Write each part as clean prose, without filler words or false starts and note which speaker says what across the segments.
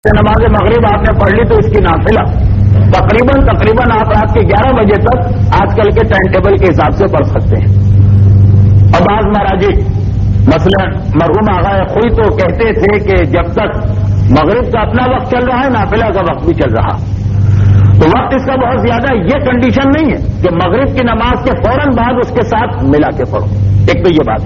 Speaker 1: نماز مغرب آپ نے پڑھ لی تو اس کی نافلہ تقریباً آپ رات کے 11 بجے تک آج کل کے ٹائم ٹیبل کے حساب سے پڑھ سکتے ہیں۔ اور بعض مہاراجی مثلا مرحوم آغا خوئی تو کہتے تھے کہ جب تک مغرب کا اپنا وقت چل رہا ہے نافلہ کا وقت بھی چل رہا، تو وقت اس کا بہت زیادہ یہ کنڈیشن نہیں ہے کہ مغرب کی نماز کے فوراً بعد اس کے ساتھ ملا کے پڑھو۔ ایک تو یہ بات،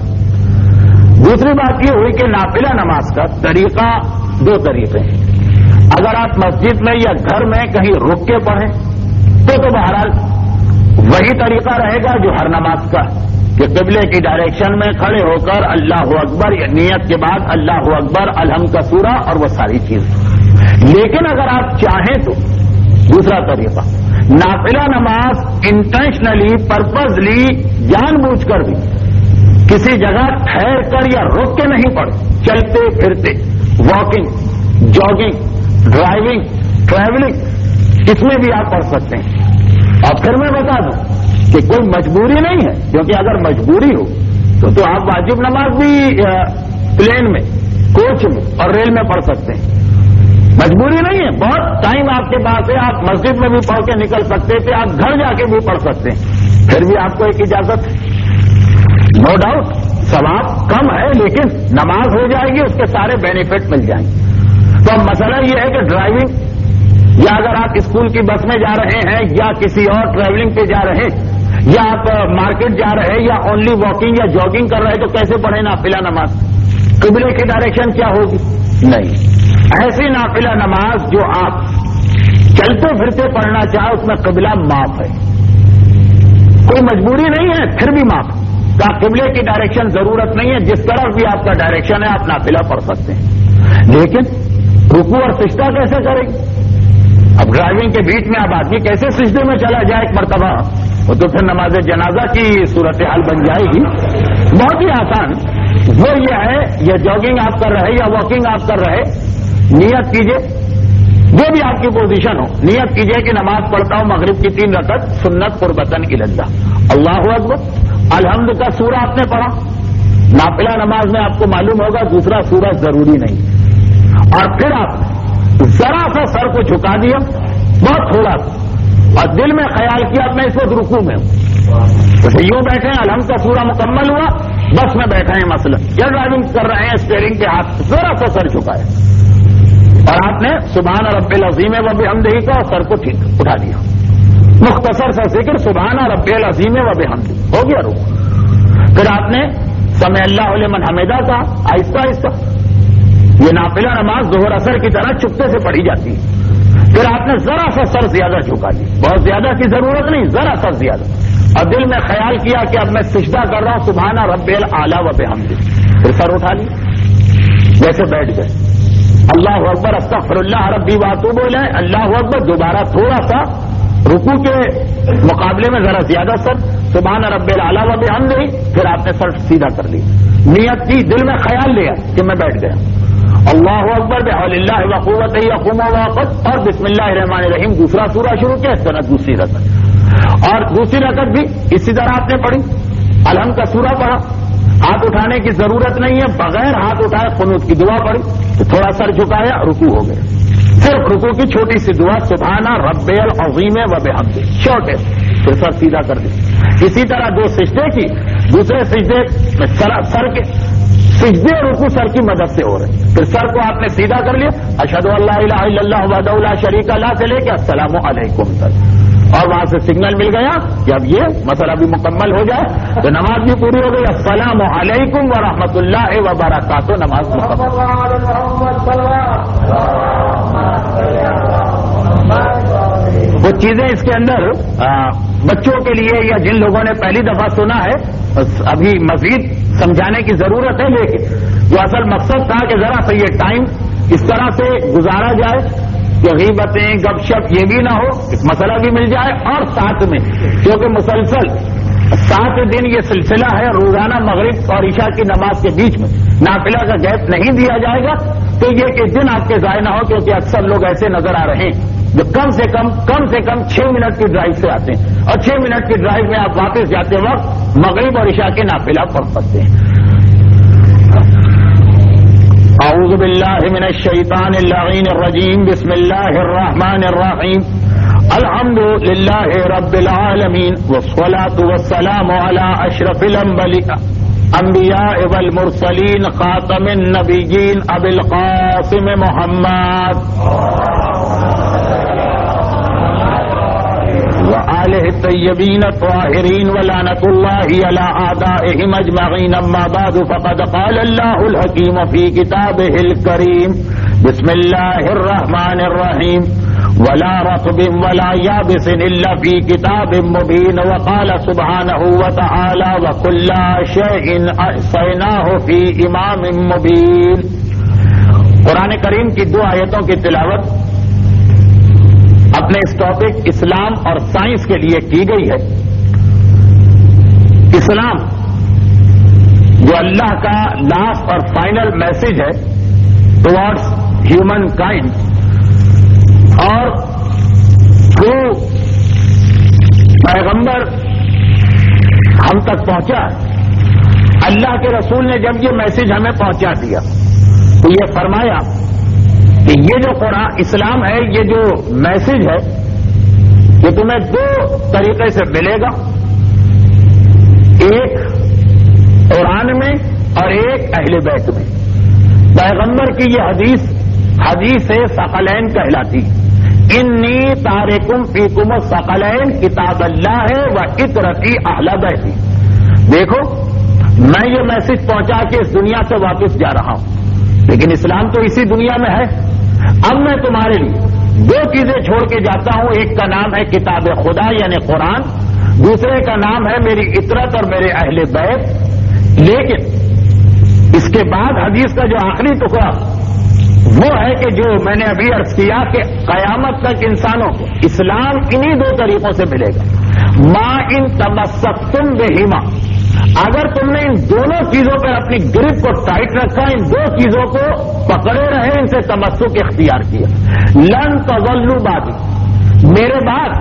Speaker 1: دوسری بات یہ ہوئی کہ نافلہ نماز کا طریقہ دو طریقے ہیں۔ اگر آپ مسجد میں یا گھر میں کہیں رک کے پڑھیں تو بہرحال وہی طریقہ رہے گا جو ہر نماز کا، کہ قبلے کی ڈائریکشن میں کھڑے ہو کر اللہ اکبر، نیت کے بعد اللہ اکبر، الحمد کا سورہ اور وہ ساری چیز۔ لیکن اگر آپ چاہیں تو دوسرا طریقہ، نافلہ نماز انٹینشنلی پرپزلی جان بوجھ کر بھی کسی جگہ ٹھہر کر یا رک کے نہیں پڑھ، چلتے پھرتے، واکنگ، جاگنگ، ڈرائیونگ، ٹریولنگ، اس میں بھی آپ پڑھ سکتے ہیں۔ اور پھر میں بتا دوں کہ کوئی مجبوری نہیں ہے، کیونکہ اگر مجبوری ہو تو آپ واجب نماز بھی پلین میں، کوچ میں اور ریل میں پڑھ سکتے ہیں۔ مجبوری نہیں ہے، بہت ٹائم آپ کے پاس ہے، آپ مسجد میں بھی پڑھ کے نکل سکتے تھے، آپ گھر جا کے بھی پڑھ سکتے ہیں، پھر بھی آپ کو ایک اجازت ہے، نو ڈاؤٹ ثواب کم ہے لیکن نماز ہو جائے گی، اس کے سارے بینیفٹ مل جائیں گے۔ تو اب مسئلہ یہ ہے کہ ڈرائیونگ، یا اگر آپ اسکول کی بس میں جا رہے ہیں یا کسی اور ٹریولنگ پہ جا رہے ہیں، یا آپ مارکیٹ جا رہے ہیں یا اونلی واکنگ یا جاگنگ کر رہے ہیں، تو کیسے پڑھیں نافلہ نماز؟ قبلے کی ڈائریکشن کیا ہوگی؟ نہیں، ایسی نافلہ نماز جو آپ چلتے پھرتے پڑھنا چاہے اس میں قبلہ معاف ہے، کوئی مجبوری نہیں ہے، پھر بھی معاف کا قبلے کی ڈائریکشن ضرورت نہیں ہے، جس طرف بھی آپ کا ڈائریکشن ہے آپ نافلہ پڑھ سکتے ہیں۔ لیکن رکوع اور سجدہ کیسے کریں گے؟ اب ڈرائیونگ کے بیچ میں اب آدمی کیسے سجدے میں چلا جائے ایک مرتبہ؟ وہ تو پھر نماز جنازہ کی صورتحال بن جائے گی۔ بہت ہی آسان وہ یہ ہے، یہ جاگنگ آپ کر رہے یا واکنگ آپ کر رہے، نیت کیجئے، جو بھی آپ کی پوزیشن ہو، نیت کیجئے کہ نماز پڑھتا ہوں مغرب کی 3 رکعت سنت قربتاً اللہ، اللہ اکبر، الحمد کا سورہ آپ نے پڑھا۔ نافلہ نماز میں آپ کو معلوم ہوگا دوسرا سورہ ضروری نہیں، اور پھر آپ ذرا سا سر کو جھکا دیا، بہت تھوڑا سا، اور دل میں خیال کیا میں اس وقت رکوع میں ہوں، تو یوں بیٹھے ہیں، الحمد کا سورہ مکمل ہوا، بس میں بیٹھے ہیں مثلا، یا ڈرائیونگ کر رہے ہیں، اسٹیئرنگ کے ہاتھ ذرا سا سر جھکایا اور آپ نے سبحان رب العظیم و بحمدہ کا سر کو ٹھیک اٹھا دیا، مختصر سا ذکر سبحان رب العظیم و بحمدہ، ہو گیا رکوع۔ پھر آپ نے سمع اللہ لمن حمدہ کا آہستہ آہستہ، یہ نافلہ نماز ظہر اثر کی طرح چپتے سے پڑھی جاتی ہے۔ پھر آپ نے ذرا سا سر زیادہ جھکا دیا، بہت زیادہ کی ضرورت نہیں، ذرا سا زیادہ، اور دل میں خیال کیا کہ اب میں سجدہ کر رہا ہوں سبحان رب الاعلی و بحمدہ، پھر سر اٹھا لیا، جیسے بیٹھ گئے، اللہ اکبر استغفر اللہ ربی واتوب الیہ، اللہ اکبر، دوبارہ تھوڑا سا رکوع کے مقابلے میں ذرا زیادہ سر سبحان رب الاعلی و بحمدہ، پھر آپ نے سر سیدھا کر لی، نیت کی، دل میں خیال لیا کہ میں بیٹھ گیا، اللہ اکبر بحول اللہ وقوتہ یقوم وقت، اور بسم اللہ الرحمن الرحیم دوسرا سورہ شروع کیا، اس طرح دوسری رکعت، اور دوسری رکعت بھی اسی طرح آپ نے پڑھی، الحمد کا سورہ پڑھا، ہاتھ اٹھانے کی ضرورت نہیں ہے، بغیر ہاتھ اٹھائے قنوت کی دعا پڑھی، تو تھوڑا سر جھکایا، رکوع ہو گئے، صرف رکوع کی چھوٹی سی دعا سبحان رب العظیم و بحمدہ، شارٹیسٹ، پھر سر سیدھا کر دیا۔ اسی طرح 2 سجدے کی، دوسرے سجدے سر کے سجدے رکوع سر کی مدد سے ہو رہے ہیں، پھر سر کو آپ نے سیدھا کر لیا، اشہد ان لا الہ الا اللہ وحدہ لا شریک لہ سے لے کے السلام علیکم تک، اور وہاں سے سگنل مل گیا کہ اب یہ مسئلہ بھی مکمل ہو جائے تو نماز بھی پوری ہو گئی، السلام علیکم ورحمۃ اللہ وبرکاتہ، نماز مکمل۔ وہ چیزیں اس کے اندر بچوں کے لیے یا جن لوگوں نے پہلی دفعہ سنا ہے ابھی مزید سمجھانے کی ضرورت ہے، لیکن جو اصل مقصد تھا کہ ذرا سا یہ ٹائم اس طرح سے گزارا جائے کہ غیبتیں گپ شپ یہ بھی نہ ہو، ایک مسئلہ بھی مل جائے، اور ساتھ میں کیونکہ مسلسل 7 دن یہ سلسلہ ہے، روزانہ مغرب اور عشاء کی نماز کے بیچ میں نافلہ کا گیپ نہیں دیا جائے گا، تو یہ کہ دن آپ کے ضائع نہ ہو، کیونکہ اکثر لوگ ایسے نظر آ رہے ہیں جو کم سے کم 6 منٹ کی ڈرائیو سے آتے ہیں، اور 6 منٹ کی ڈرائیو میں آپ واپس جاتے وقت مغرب اور عشاء کے نافلہ پڑھ سکتے ہیں۔ اعوذ باللہ من الشیطان اللعین الرجیم بسم اللہ الرحمن الرحیم الحمد للہ رب العالمین والصلاة والسلام علی اشرف الانبیاء والمرسلین خاتم النبیین ابی القاسم محمد وآلہ الطیبین الطاہرین ولعنۃ اللہ علی اعدائہم اجمعین اما بعد فقد قال اللہ الحکیم فی کتابہ الکریم بسم اللہ الرحمن الرحیم ولا رطب ولا یابس الا فی کتاب مبین وقال سبحانہ وتعالی وکل شیء احصیناہ فی امام مبین۔ قرآن کریم کی دو آیتوں کی تلاوت اپنے اس ٹاپک اسلام اور سائنس کے لیے کی گئی ہے۔ اسلام جو اللہ کا لاسٹ اور فائنل میسج ہے ٹوارڈز ہیومن کائنڈ، اور تھرو پیغمبر ہم تک پہنچا۔ اللہ کے رسول نے جب یہ میسج ہمیں پہنچا دیا تو یہ فرمایا کہ یہ جو قرآن اسلام ہے، یہ جو میسج ہے، یہ تمہیں دو طریقے سے ملے گا، ایک قرآن میں اور ایک اہل بیت میں۔ پیغمبر کی یہ حدیث ثقلین کہلاتی، انی تارکم فیکم الثقلین کتاب اللہ و اطرتی اہل بیتی۔ دیکھو میں یہ میسج پہنچا کے اس دنیا سے واپس جا رہا ہوں، لیکن اسلام تو اسی دنیا میں ہے۔ اب میں تمہارے لیے دو چیزیں چھوڑ کے جاتا ہوں، ایک کا نام ہے کتاب خدا یعنی قرآن، دوسرے کا نام ہے میری اطرت اور میرے اہل بیت۔ لیکن اس کے بعد حدیث کا جو آخری ٹکڑا وہ ہے کہ جو میں نے ابھی عرض کیا کہ قیامت تک انسانوں کو اسلام انہی دو طریقوں سے ملے گا۔ ما ان تمسکتم بہما، اگر تم نے ان دونوں چیزوں پر اپنی گرپ کو ٹائٹ رکھا، ان دو چیزوں کو پکڑے رہے، ان سے تمسک اختیار کیا، لن تضلوا بعدی، میرے بعد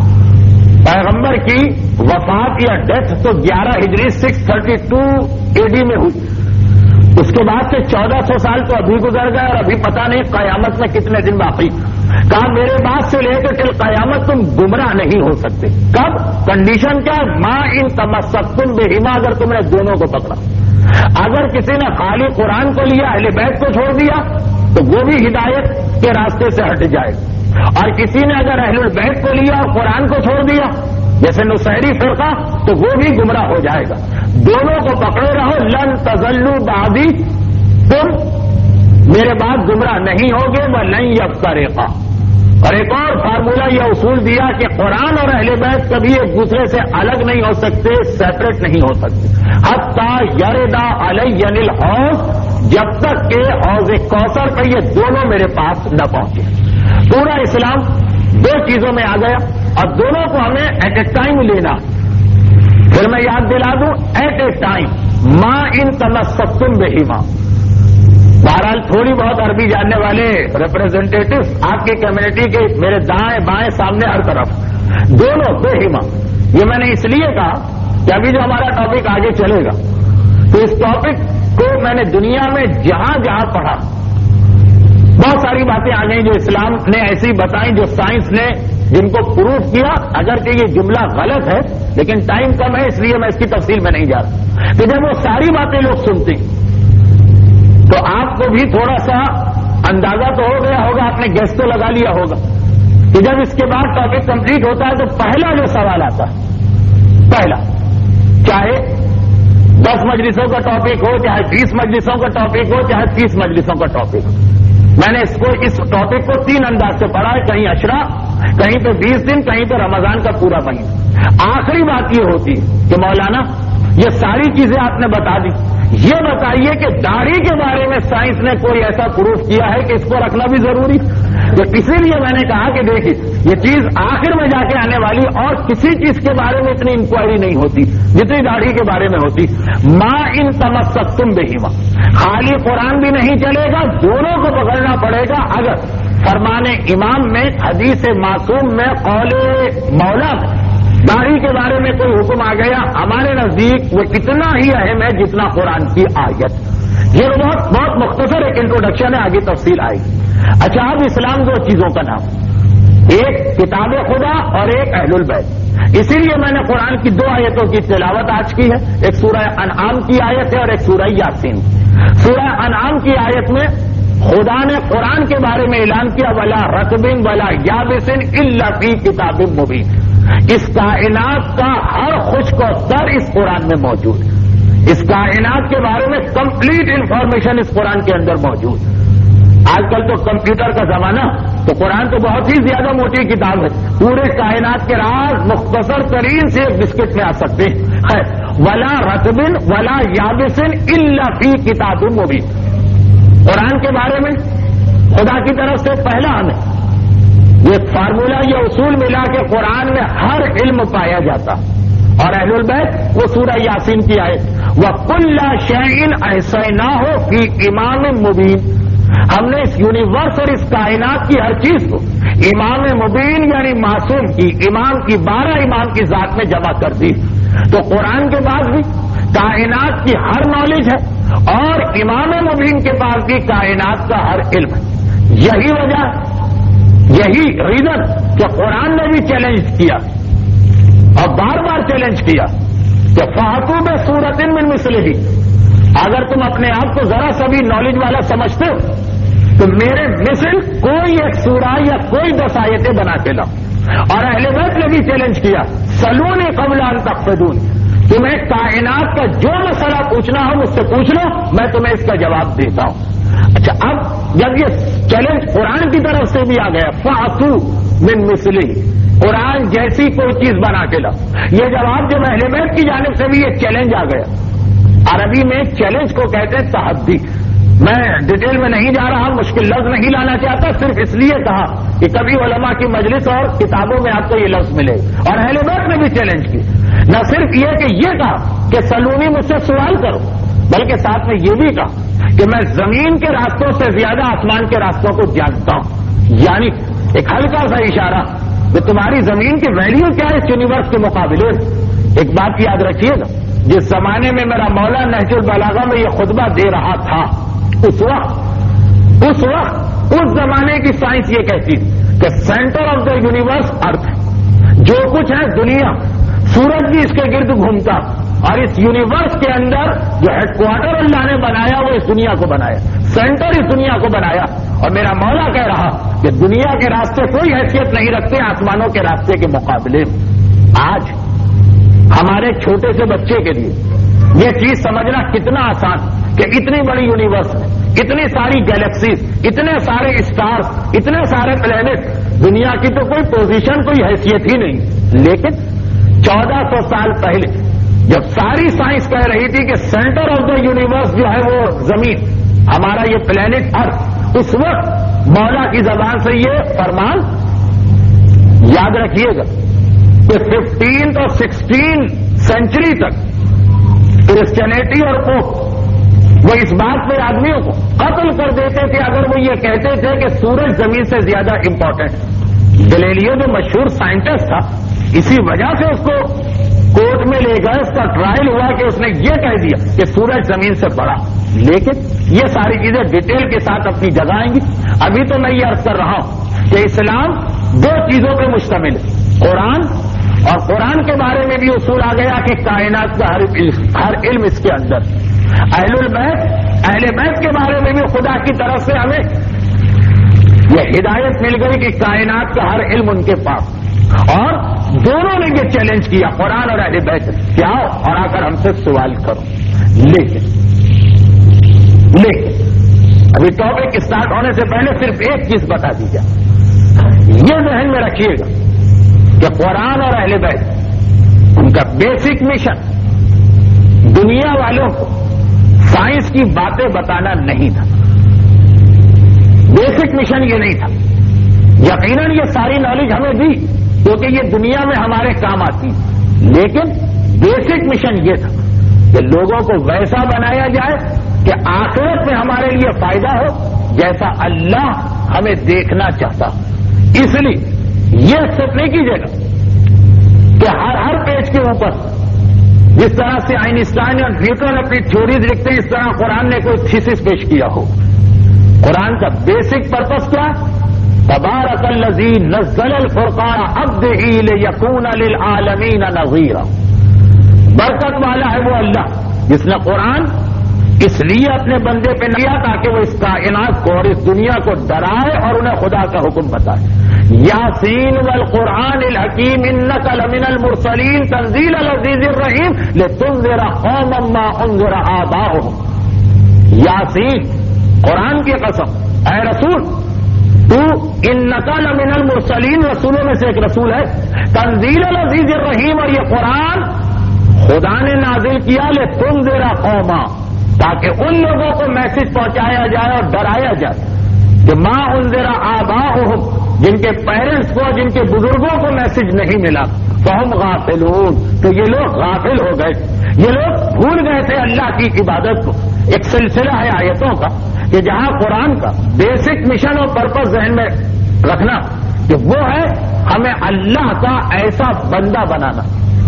Speaker 1: پیغمبر کی وفات یا ڈیتھ تو 11 ہجری 632 AD میں ہوئی، اس کے بعد سے 1400 سال تو ابھی گزر گئے اور ابھی پتہ نہیں قیامت میں کتنے دن باقی۔ کہا میرے بعد سے لے کر ٹل قیامت تم گمراہ نہیں ہو سکتے۔ کب؟ کنڈیشن کیا؟ ما ان تمسکتم بہما، اگر تم نے دونوں کو پکڑا۔ اگر کسی نے خالی قرآن کو لیا، اہل بیت کو چھوڑ دیا، تو وہ بھی ہدایت کے راستے سے ہٹ جائے، اور کسی نے اگر اہل البیت کو لیا اور قرآن کو چھوڑ دیا جیسے نصیری فرقہ، تو وہ بھی گمراہ ہو جائے گا۔ دونوں کو پکڑے رہو، لن تضلوا بعدی، تم میرے بعد گمراہ نہیں ہوگے، ولن یفترقا۔ اور ایک اور فارمولہ یہ اصول دیا کہ قرآن اور اہل بیت کبھی ایک دوسرے سے الگ نہیں ہو سکتے، سیپریٹ نہیں ہو سکتے، حتی یردا علی الحوض، جب تک کہ حوض کوثر پہ یہ دونوں میرے پاس نہ پہنچے۔ پورا اسلام دو چیزوں میں آ گیا، اور دونوں کو ہمیں ایٹ اے ٹائم لینا۔ پھر میں یاد دلا دوں، ایٹ اے ٹائم، ما ان تمسکتم بہما۔ بہرحال تھوڑی بہت عربی جاننے والے ریپرزینٹیٹو آپ کی کمیونٹی کے میرے دائیں بائیں سامنے ہر طرف دونوں بہما، یہ میں نے اس لیے کہا کہ ابھی جو ہمارا ٹاپک آگے چلے گا تو اس ٹاپک کو میں نے دنیا میں جہاں جہاں پڑھا بہت ساری باتیں آ گئی جو اسلام نے ایسی بتائیں، جو سائنس نے جن کو پروف کیا، اگرچہ یہ جملہ غلط ہے لیکن ٹائم کم ہے اس لیے میں اس کی تفصیل میں نہیں جا رہا۔ تو جب وہ ساری باتیں لوگ سنتے تو آپ کو بھی تھوڑا سا اندازہ تو ہو گیا ہوگا، آپ نے گیس تو لگا لیا ہوگا کہ جب اس کے بعد ٹاپک کمپلیٹ ہوتا ہے تو پہلا جو سوال آتا ہے، پہلا، چاہے 10 مجلسوں کا ٹاپک ہو، چاہے 20 مجلسوں کا ٹاپک ہو، چاہے 30 مجلسوں کا ٹاپک ہو، میں نے اس ٹاپک کو 3 انداز سے پڑھا ہے، کہیں عشرہ، کہیں پہ 20 دن، کہیں پہ رمضان کا پورا مہینہ۔ آخری بات یہ ہوتی ہے کہ مولانا یہ ساری چیزیں آپ نے بتا دی، یہ بتائیے کہ داڑھی کے بارے میں سائنس نے کوئی ایسا پروف کیا ہے کہ اس کو رکھنا بھی ضروری؟ تو اسی لیے میں نے کہا کہ دیکھیے یہ چیز آخر میں جا کے آنے والی، اور کسی چیز کے بارے میں اتنی انکوائری نہیں ہوتی جتنی داڑھی کے بارے میں ہوتی۔ ما ان تمسکتم بہما، خالی قرآن بھی نہیں چلے گا، دونوں کو پکڑنا پڑے گا۔ اگر فرمان امام میں، حدیث معصوم میں، قول مولا میں داڑھی کے بارے میں کوئی حکم آ گیا، ہمارے نزدیک وہ اتنا ہی اہم ہے جتنا قرآن کی آیت، یہ بہت بہت مختصر ایک انٹروڈکشن ہے، آگے تفصیل آئے گی۔ اچھا، اب اسلام دو چیزوں کا نام، ایک کتاب خدا اور ایک اہل البیت۔ اسی لیے میں نے قرآن کی دو آیتوں کی تلاوت آج کی ہے، ایک سورہ انعام کی آیت ہے اور ایک سورہ یاسین۔ سورہ انعام کی آیت میں خدا نے قرآن کے بارے میں اعلان کیا، ولا رطب ولا یابس الا فی کتاب مبین۔ اس کائنات کا ہر خشک و تر اس قرآن میں موجود ہے، اس کائنات کے بارے میں کمپلیٹ انفارمیشن اس قرآن کے اندر موجود ہے۔ آج کل تو کمپیوٹر کا زمانہ، تو قرآن تو بہت ہی زیادہ موٹی کتاب ہے، پورے کائنات کے راز مختصر ترین سے بسکٹ میں آ سکتے ہیں۔ ولا رطب ولا یابس الا فی کتاب مبین۔ قرآن کے بارے میں خدا کی طرف سے پہلا ہمیں یہ فارمولہ، یہ اصول ملا کہ قرآن میں ہر علم پایا جاتا، اور اہل البیت وہ سورہ یاسین کی آیت، وَكُلَّ شَيْءٍ أَحْصَيْنَاهُ فِي إِمَامٍ مُبِينٍ۔ ہم نے اس یونیورس اور اس کائنات کی ہر چیز کو امام مبین یعنی معصوم کی، امام کی، 12 امام کی ذات میں جمع کر دی۔ تو قرآن کے پاس بھی کائنات کی ہر نالج ہے اور امام مبین کے پاس بھی کائنات کا ہر علم ہے۔ یہی وجہ، یہی ریزن کہ قرآن نے بھی چیلنج کیا اور بار بار چیلنج کیا کہ فَأْتُوا بِسُورَةٍ مِّن مِّثْلِهِ۔ اگر تم اپنے آپ کو ذرا سا بھی نالج والا سمجھتے ہو تو میرے مثل کوئی ایک سورہ یا کوئی 10 آیتیں بنا کے لاؤ۔ اور اہل بیت نے بھی چیلنج کیا، سلونی قبل ان تقصدون، تمہیں کائنات کا جو مسئلہ پوچھنا ہو مجھ سے پوچھ لو، میں تمہیں اس کا جواب دیتا ہوں۔ اچھا، اب جب یہ چیلنج قرآن کی طرف سے بھی آ گیا، فَأْتُوا مِن مِّثْلِهِ، قرآن جیسی کوئی چیز بنا کے لاؤ، یہ جواب جب اہل بیت کی جانب سے بھی یہ چیلنج آ گیا۔ عربی میں چیلنج کو کہتے ہیں تحدی۔ میں ڈیٹیل میں نہیں جا رہا، مشکل لفظ نہیں لانا چاہتا، صرف اس لیے کہا کہ کبھی علماء کی مجلس اور کتابوں میں آپ کو یہ لفظ ملے، اور اہل بیت نے بھی چیلنج کی۔ نہ صرف یہ کہ یہ کہا کہ سلونی مجھ سے سوال کرو، بلکہ ساتھ میں یہ بھی کہا کہ میں زمین کے راستوں سے زیادہ آسمان کے راستوں کو جانتا ہوں، یعنی ایک ہلکا سا اشارہ کہ تمہاری زمین کی ویلیو کیا ہے اس یونیورس کے مقابلے۔ ایک بات یاد رکھیے گا، جس زمانے میں میرا مولا نہج البلاغہ میں یہ خطبہ دے رہا تھا، اس وقت اس زمانے کی سائنس یہ کہتی تھی کہ centre of the universe earth ہے، جو کچھ ہے دنیا، سورج بھی اس کے گرد گھومتا، اور اس یونیورس کے اندر جو ہیڈ کوارٹر اللہ نے بنایا وہ اس دنیا کو بنایا، سینٹر اس دنیا کو بنایا۔ اور میرا مولا کہہ رہا کہ دنیا کے راستے کوئی حیثیت نہیں رکھتے آسمانوں کے راستے کے مقابلے میں۔ آج ہمارے چھوٹے سے بچے کے لیے یہ چیز سمجھنا کتنا آسان کہ اتنی بڑی یونیورس میں اتنی ساری گیلیکسیز، اتنے سارے اسٹارز، اتنے سارے پلینٹ، دنیا کی تو کوئی پوزیشن، کوئی حیثیت ہی نہیں۔ لیکن 1400 سال پہلے جب ساری سائنس کہہ رہی تھی کہ سینٹر آف دا یونیورس جو ہے وہ زمین، ہمارا یہ پلینٹ ارتھ، اس وقت مولا کی زبان سے یہ فرمان یاد رکھیے گا کہ 15 اور 16 سینچری تک کرسچینٹی اور پوپ وہ اس بات پہ آدمیوں کو قتل کر دیتے تھے اگر وہ یہ کہتے تھے کہ سورج زمین سے زیادہ امپورٹنٹ ہے۔ گلیلیو جو مشہور سائنٹسٹ تھا، اسی وجہ سے اس کو کورٹ میں لے گئے، اس کا ٹرائل ہوا کہ اس نے یہ کہہ دیا کہ سورج زمین سے بڑا۔ لیکن یہ ساری چیزیں ڈیٹیل کے ساتھ اپنی جگہ آئیں گی۔ ابھی تو میں یہ عرض کر رہا ہوں کہ اسلام 2 چیزوں پہ مشتمل ہے، قرآن، اور قرآن کے بارے میں بھی اصول آ گیا کہ کائنات کا ہر علم اس کے اندر۔ اہل بیت کے بارے میں بھی خدا کی طرف سے ہمیں یہ ہدایت مل گئی کہ کائنات کا ہر علم ان کے پاس، اور دونوں نے یہ چیلنج کیا، قرآن اور اہل بیت، کہ آؤ اور آ کر ہم سے سوال کرو۔ لیکن ابھی ٹاپک اسٹارٹ ہونے سے پہلے صرف ایک چیز بتا دی جائے، یہ ذہن میں رکھیے گا کہ قرآن اور اہل بیت ان کا بیسک مشن دنیا والوں کو سائنس کی باتیں بتانا نہیں تھا۔ بیسک مشن یہ نہیں تھا۔ یقیناً یہ ساری نالج ہمیں دی کیونکہ یہ دنیا میں ہمارے کام آتی، لیکن بیسک مشن یہ تھا کہ لوگوں کو ویسا بنایا جائے کہ آخرت میں ہمارے لیے فائدہ ہو جیسا اللہ ہمیں دیکھنا چاہتا۔ اس لیے یہ ایکسپٹ نہیں کیجیے گا کہ ہر پیج کے اوپر جس طرح سے آئنسٹائن اور نیوٹن اپنی تھیوریز لکھتے ہیں، اس طرح قرآن نے کوئی تھیسس پیش کیا ہو۔ قرآن کا بیسک پرپس کیا؟ تبارک الذی نزل الفرقان عبدہ لیکون للعالمین نذیرا۔ برکت والا ہے وہ اللہ جس نے قرآن اس لیے اپنے بندے پہ دیا تاکہ وہ اس کائنات کو اور اس دنیا کو ڈرائے اور انہیں خدا کا حکم بتائے۔ یاسین والقرآن الحکیم انک لمن المرسلین تنزیل العزیز الرحیم لتنذر قوما ما انذر آباؤہم۔ یاسین، قرآن کی قسم، اے رسول تو انک لمن المرسلین، رسولوں میں سے ایک رسول ہے، تنزیل العزیز الرحیم، اور یہ قرآن خدا نے نازل کیا لتنذر قوما، تاکہ ان لوگوں کو میسج پہنچایا جائے اور ڈرایا جائے کہ ما انذر آباؤہم، جن کے پیرنٹس کو، جن کے بزرگوں کو میسج نہیں ملا، فہم غافلون، تو یہ لوگ غافل ہو گئے، یہ لوگ بھول گئے تھے اللہ کی عبادت کو۔ ایک سلسلہ ہے آیتوں کا کہ جہاں قرآن کا بیسک مشن اور پرپس ذہن میں رکھنا کہ وہ ہے ہمیں اللہ کا ایسا بندہ بنانا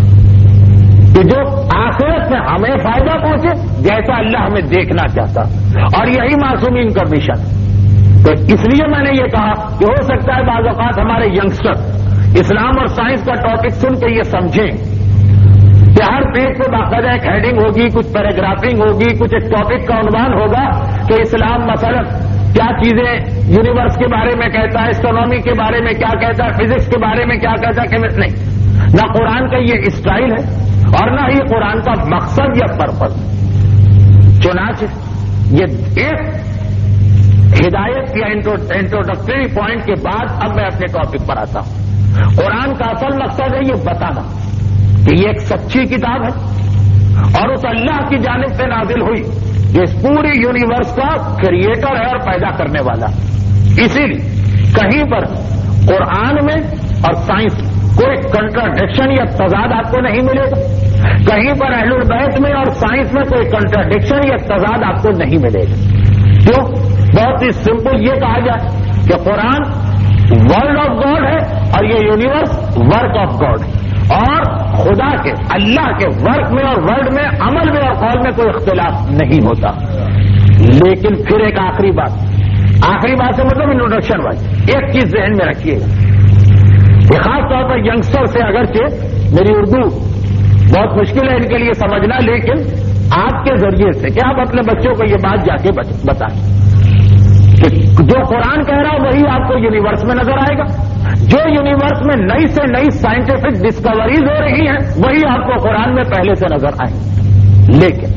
Speaker 1: کہ جو آخرت میں ہمیں فائدہ پہنچے جیسا اللہ ہمیں دیکھنا چاہتا، اور یہی معصومین کا مشن۔ تو اس لیے میں نے یہ کہا کہ ہو سکتا ہے بعض اوقات ہمارے ینگسٹر اسلام اور سائنس کا ٹاپک سن کے یہ سمجھیں کہ ہر پیج پہ باقاعدہ ایک ہیڈنگ ہوگی، کچھ پیراگرافنگ ہوگی، کچھ ایک ٹاپک کا عنوان ہوگا کہ اسلام مثلا کیا چیزیں یونیورس کے بارے میں کہتا ہے، اسٹرونومی کے بارے میں کیا کہتا ہے، فزکس کے بارے میں کیا کہتا ہے، نہیں، نہ قرآن کا یہ اسٹائل ہے اور نہ ہی قرآن کا مقصد یا پرپس۔ چنانچہ یہ ایک ہدایت یا انٹروڈکٹری پوائنٹ کے بعد اب میں اپنے ٹاپک پر آتا ہوں۔ قرآن کا اصل مقصد ہے یہ بتانا کہ یہ ایک سچی کتاب ہے اور اس اللہ کی جانب سے نازل ہوئی جو اس پوری یونیورس کا کریٹر ہے اور پیدا کرنے والا۔ اسی لیے کہیں پر قرآن میں اور سائنس میں کوئی کنٹراڈکشن یا تضاد آپ کو نہیں ملے گا، کہیں پر اہل البیت میں اور سائنس میں کوئی کنٹراڈکشن یا تضاد آپ کو نہیں ملے گا۔ کیوں؟ بہت ہی سمپل یہ کہا جائے کہ قرآن ورڈ آف گاڈ ہے اور یہ یونیورس ورک آف گاڈ ہے، اور خدا کے، اللہ کے ورک میں اور ورڈ میں، عمل میں اور قول میں کوئی اختلاف نہیں ہوتا۔ لیکن پھر ایک آخری بات سے مطلب انٹروڈکشن والی ایک چیز ذہن میں رکھیے گا، یہ خاص طور پر ینگسٹر سے، اگرچہ میری اردو بہت مشکل ہے ان کے لیے سمجھنا، لیکن آپ کے ذریعے سے کہ آپ اپنے بچوں کو یہ بات جا کے بتائیں کہ جو قرآن کہہ رہا ہے وہی آپ کو یونیورس میں نظر آئے گا، جو یونیورس میں نئی سے نئی سائنٹیفک ڈسکوریز ہو رہی ہیں وہی آپ کو قرآن میں پہلے سے نظر آئیں گے۔ لیکن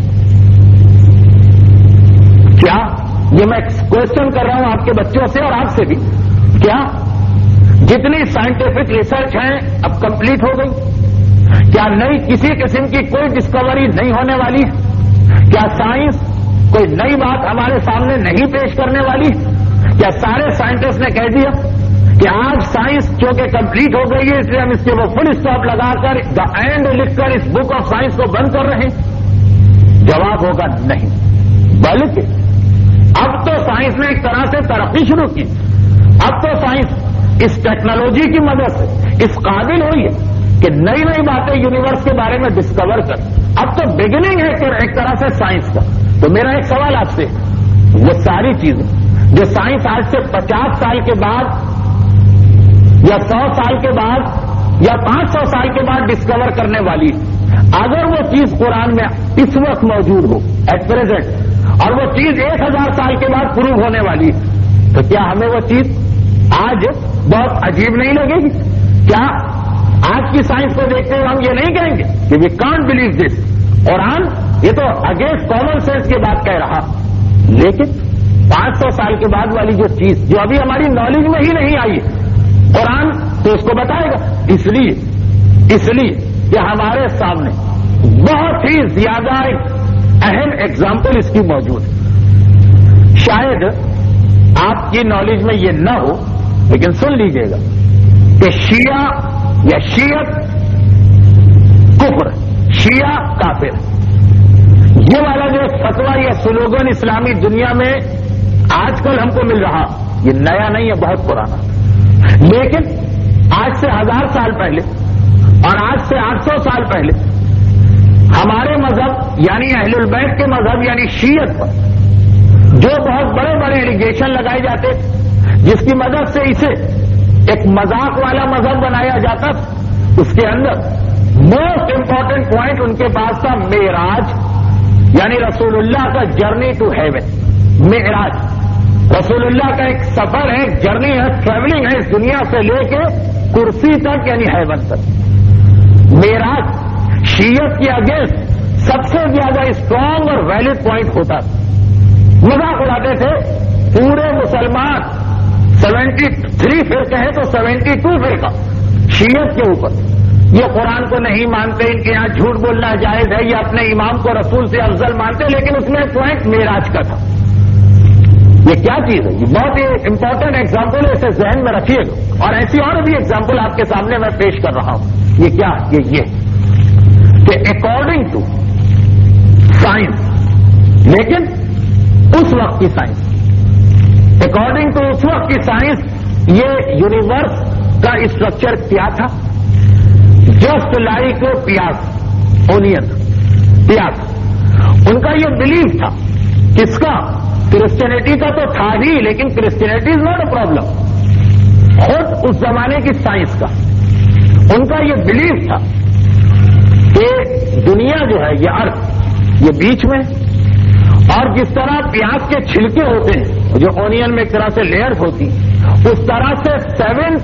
Speaker 1: کیا یہ میں کوشچن کر رہا ہوں آپ کے بچوں سے اور آپ سے بھی، کیا جتنی سائنٹیفک ریسرچ ہیں اب کمپلیٹ ہو گئی؟ کیا نئی کسی قسم کی کوئی ڈسکوری نہیں ہونے والی ہے؟ کیا سائنس کوئی نئی بات ہمارے سامنے نہیں پیش کرنے والی؟ کیا سارے سائنٹسٹ نے کہہ دیا کہ آج سائنس چونکہ کمپلیٹ ہو گئی ہے اس لیے ہم اس کے وہ فل اسٹاپ لگا کر دا اینڈ لکھ کر اس بک آف سائنس کو بند کر رہے ہیں؟ جواب ہوگا نہیں، بلکہ اب تو سائنس نے ایک طرح سے ترقی شروع کی، اب تو سائنس اس ٹیکنالوجی کی مدد سے اس قابل ہوئی ہے کہ نئی نئی باتیں یونیورس کے بارے میں ڈسکور کر، اب تو بگننگ ہے ایک طرح سے سائنس کا۔ تو میرا ایک سوال آپ سے، وہ ساری چیزیں جو سائنس آج سے 50 سال کے بعد یا 100 سال کے بعد یا 500 سال کے بعد ڈسکور کرنے والی، اگر وہ چیز قرآن میں اس وقت موجود ہو ایٹ پریزنٹ، اور وہ چیز 1000 سال کے بعد پروو ہونے والی، تو کیا ہمیں وہ چیز آج بہت عجیب نہیں لگے گی؟ کیا آج کی سائنس کو دیکھتے ہوئے ہم یہ نہیں کہیں گے کہ وی کانٹ بلیو دس؟ قرآن یہ تو اگینسٹ کامن سینس کی بات کہہ رہا، لیکن 500 سال کے بعد والی جو چیز جو ابھی ہماری نالج میں ہی نہیں آئی قرآن تو اس کو بتائے گا۔ اس لیے کہ ہمارے سامنے بہت ہی زیادہ اہم ایگزامپل اس کی موجود ہے۔ شاید آپ کی نالج میں یہ نہ ہو، لیکن سن لیجئے گا کہ شیعہ یا شیعت کفر، شیعہ کافر، یہ والا جو فتویٰ یا سلوگن اسلامی دنیا میں آج کل ہم کو مل رہا، یہ نیا نہیں ہے، بہت پرانا، لیکن آج سے 1000 سال پہلے اور آج سے 800 سال پہلے ہمارے مذہب یعنی اہل البیت کے مذہب یعنی شیعت پر جو بہت بڑے بڑے ایلیگیشن لگائے جاتے جس کی مدد سے اسے ایک مذاق والا مذہب بنایا جاتا، اس کے اندر موسٹ امپورٹنٹ پوائنٹ ان کے پاس تھا معراج، یعنی رسول اللہ کا جرنی ٹو ہیون۔ معراج رسول اللہ کا ایک سفر ہے، ایک جرنی ہے، ٹریولنگ ہے اس دنیا سے لے کے کرسی تک یعنی ہیون تک۔ معراج شیعت کے اگینسٹ سب سے زیادہ اسٹرانگ اور ویلڈ پوائنٹ ہوتا تھا۔ مذاق اڑاتے تھے پورے مسلمان 73 فرقے ہیں تو 72 فرقہ شیعت کے اوپر، یہ قرآن کو نہیں مانتے، ان کے یہاں جھوٹ بولنا جائز ہے، یہ اپنے امام کو رسول سے افضل مانتے، لیکن اس میں پوائنٹ معراج کا تھا۔ یہ کیا چیز ہے؟ یہ بہت ہی امپورٹنٹ ایگزامپل ہے، اسے ذہن میں رکھیے گا، اور ایسی اور بھی ایگزامپل آپ کے سامنے میں پیش کر رہا ہوں۔ یہ کیا؟ یہ کہ اکارڈنگ ٹو سائنس، لیکن اس وقت کی سائنس، اکارڈنگ ٹو اس وقت کی سائنس، یہ یونیورس کا اسٹرکچر کیا تھا؟ جسٹ لائک پیاز، اونین، پیاز۔ ان کا یہ بلیف تھا، کس کا؟ کرسچینٹی کا تو تھا ہی، لیکن Christianity is not a problem, خود اس زمانے کی سائنس کا ان کا یہ بلیف تھا کہ دنیا جو ہے یہ ارتھ، یہ بیچ میں، اور جس طرح پیاز کے چھلکے ہوتے ہیں جو اونین میں ایک طرح سے لیئرز ہوتی، اس طرح سے 7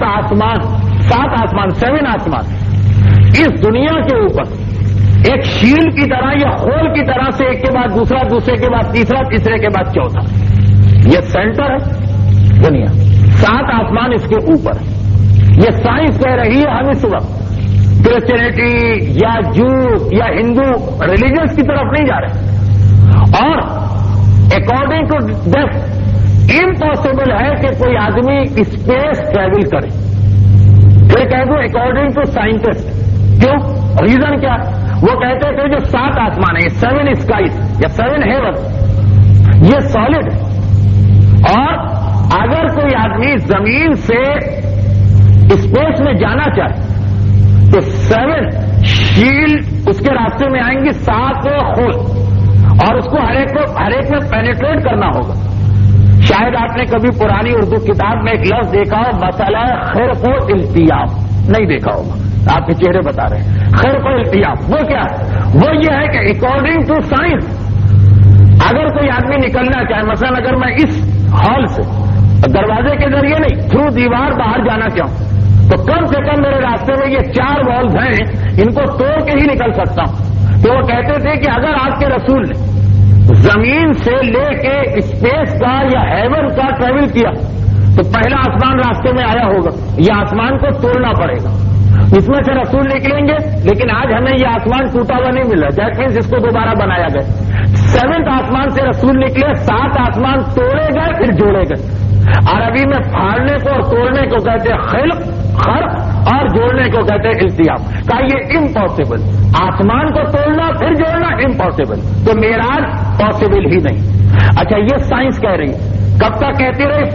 Speaker 1: آسمان اس دنیا کے اوپر ایک شیل کی طرح یا خول کی طرح سے ایک کے بعد دوسرا، دوسرے کے بعد تیسرا، تیسرے کے بعد چوتھا، یہ سینٹر ہے دنیا، 7 آسمان اس کے اوپر۔ یہ سائنس کہہ رہی ہے ہم اس وقت کرسچینٹی یا جو یا ہندو ریلیجنس کی طرف نہیں جا رہے، اور اکارڈنگ ٹو دس امپاسبل ہے کہ کوئی آدمی اسپیس ٹریول کرے۔ پھر کہہ دوں اکارڈنگ ٹو سائنٹسٹ، کیوں؟ ریزن کیا؟ وہ کہتے تھے جو 7 آسمان ہیں، 7 اسکائز یا 7 ہیون، یہ سالڈ ہے، اور اگر کوئی آدمی زمین سے اسپیس میں جانا چاہے تو 7 شیل اس کے راستے میں آئیں گی، 7 خول، اور اس کو ہر ایک میں پینیٹریٹ کرنا ہوگا۔ شاید آپ نے کبھی پرانی اردو کتاب میں ایک لفظ دیکھا ہو، مسئلہ خرق و التیاب، نہیں دیکھا ہوگا، آپ کے چہرے بتا رہے ہیں۔ خرق و التیاب وہ کیا ہے؟ وہ یہ ہے کہ اکارڈنگ ٹو سائنس اگر کوئی آدمی نکلنا چاہے، مثلا اگر میں اس ہال سے دروازے کے ذریعے نہیں، تھرو دیوار باہر جانا چاہوں، تو کم سے کم میرے راستے میں یہ 4 والز ہیں، ان کو توڑ کے ہی نکل سکتا ہوں۔ تو وہ کہتے تھے کہ اگر آپ کے رسول نے زمین سے لے کے اسپیس کا یا ہیون کا ٹریول کیا تو پہلا آسمان راستے میں آیا ہوگا، یہ آسمان کو توڑنا پڑے گا، اس میں سے رسول نکلیں گے، لیکن آج ہمیں یہ آسمان ٹوٹا ہوا نہیں مل رہا، دیٹ مینس اس کو دوبارہ بنایا گیا۔ 7 آسمان سے رسول نکلے، 7 آسمان توڑے گئے پھر جوڑے گئے۔ عربی میں پھاڑنے کو اور توڑنے کو کہتے ہیں خلق، اور جوڑنے کو کہتے ہیں التیاب۔ کہا یہ امپاسبل، آسمان کو توڑنا پھر جوڑنا امپاسبل، تو معراج پاسبل ہی نہیں۔ اچھا یہ سائنس کہہ رہی ہے، کب تک کہتی رہی؟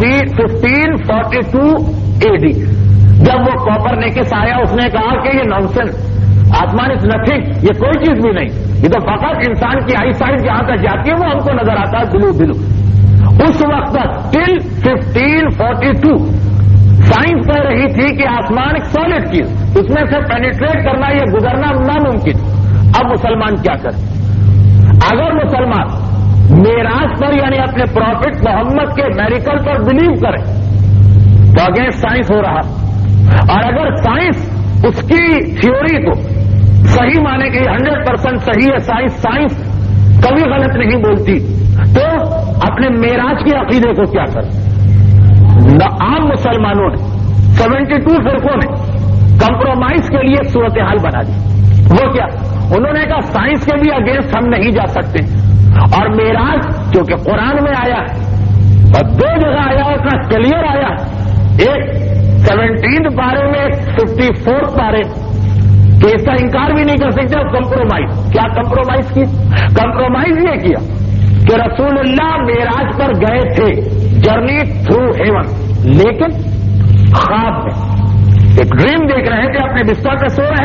Speaker 1: 1542 AD، جب وہ کوپرنیکس آیا، اس نے کہا کہ یہ نانسنس، آسمان از نتھنگ، یہ کوئی چیز بھی نہیں، یہ تو فقط انسان کی آئی سائٹ جہاں تک جاتی ہے وہ ہم کو نظر آتا ہے بلو بلو۔ اس وقت تک ٹل 1542 سائنس کہہ رہی تھی کہ آسمان ایک سالڈ چیز، اس میں سے پینیٹریٹ کرنا یا گزرنا ناممکن۔ اب مسلمان کیا کریں؟ اگر مسلمان معراج پر یعنی اپنے پروفٹ محمد کے میریکل پر بلیو کرے تو اگینسٹ سائنس ہو رہا، اور اگر سائنس اس کی تھیوری کو صحیح مانے کہ 100% صحیح ہے، سائنس کبھی غلط نہیں بولتی، تو اپنے معراج کے عقیدے کو کیا کریں؟ عام مسلمانوں نے 72 فرقوں نے کمپرومائز کے لیے صورتحال بنا دی۔ وہ کیا؟ انہوں نے کہا سائنس کے بھی اگینسٹ ہم نہیں جا سکتے، اور معراج جو کہ قرآن میں آیا اور 2 جگہ آیا، اتنا کلیئر آیا، ایک 17 پارے میں، 54 پارے، کہ اس کا انکار بھی نہیں کر سکتے۔ اور کمپرومائز، کیا کمپرومائز کی؟ کمپرومائز یہ کیا کہ رسول اللہ معراج پر گئے تھے، جرنی تھرو ہیون، لیکن خواب میں ایک ڈریم دیکھ رہے تھے، اپنے بستر پہ سو رہے،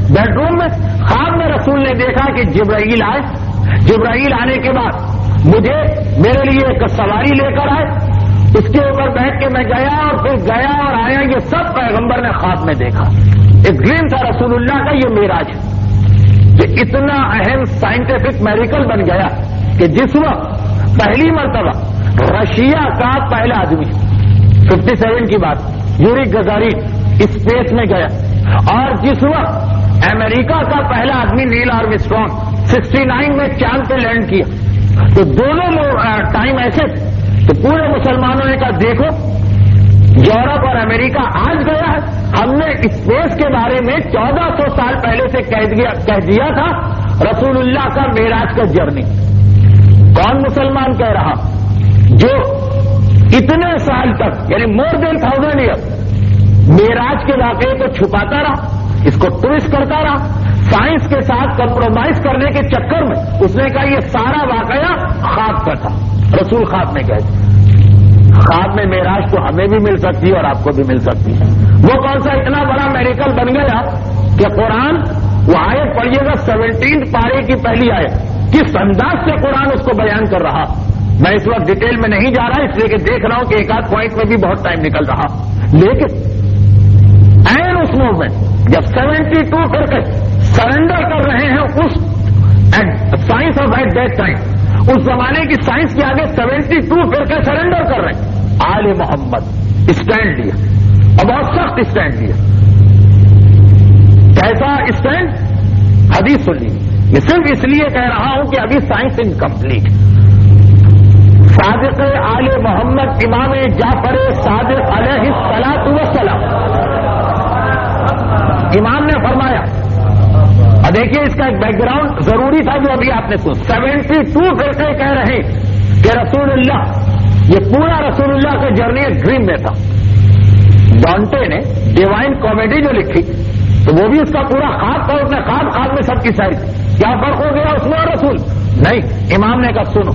Speaker 1: بیڈ روم میں خواب میں رسول نے دیکھا کہ جبرائیل آئے. جبرائیل آنے کے بعد مجھے میرے لیے ایک سواری لے کر آئے, اس کے اوپر بیٹھ کے میں گیا اور پھر گیا اور آیا. یہ سب پیغمبر نے خواب میں دیکھا. ایک ڈریم تھا رسول اللہ کا. یہ معراج یہ اتنا اہم سائنٹیفک میریکل بن گیا کہ جس وقت پہلی مرتبہ رشیا کا پہلا آدمی 57 کی بات یوری گگارین اسپیس میں گیا, اور جس وقت امریکہ کا پہلا آدمی نیل آرمسٹرانگ 69 میں چاند پہ لینڈ کیا, تو دونوں ٹائم ایسے تو پورے مسلمانوں نے کہا دیکھو یورپ اور امریکہ آج گیا ہے, ہم نے اسپیس کے بارے میں 1400 سال پہلے سے کہہ دیا تھا رسول اللہ کا معراج کا جرنی. کون مسلمان کہہ رہا جو اتنے سال تک یعنی مور دین 1000 ایئر معراج کے واقعے کو چھپاتا رہا, اس کو ٹویسٹ کرتا رہا, سائنس کے ساتھ کمپرومائز کرنے کے چکر میں اس نے کہا یہ سارا واقعہ خواب کا تھا. رسول خواب میں کہتے خواب میں معراج تو ہمیں بھی مل سکتی ہے اور آپ کو بھی مل سکتی ہے. وہ کون سا اتنا بڑا میریکل بن گیا کہ قرآن وہ آیت پڑھیے گا 17 پارے کی پہلی آیت کس انداز سے قرآن اس کو بیان کر رہا. میں اس وقت ڈیٹیل میں نہیں جا رہا اس لیے کہ دیکھ رہا ہوں کہ ایک آدھ پوائنٹ میں بھی بہت ٹائم نکل رہا, لیکن این اس موومنٹ جب 72 فرقے سرنڈر کر رہے ہیں اس science of at that time, اس زمانے کی سائنس کے آگے 72 فرقے سرنڈر کر رہے ہیں. آل محمد اسٹینڈ لیا اور بہت سخت اسٹینڈ لیا. کیسا اسٹینڈ؟ حدیث سن لی. یہ صرف اس لیے کہہ رہا ہوں کہ ابھی سائنس انکمپلیٹ. صادق آل محمد امام جعفر صادق علیہ الصلاۃ والسلام امام نے فرمایا, اور دیکھیے اس کا ایک بیک گراؤنڈ ضروری تھا جو ابھی آپ نے سنا. 72 فرقے کہہ رہے کہ رسول اللہ یہ پورا رسول اللہ کا جرنی ایک ڈریم میں تھا. ڈانٹے نے ڈیوائن کامیڈی جو لکھی تو وہ بھی اس کا پورا خواب تھا. اس نے خواب میں سب کی سائر کیا فرق ہو گیا اس میں اور رسول نہیں. امام نے کہا سنو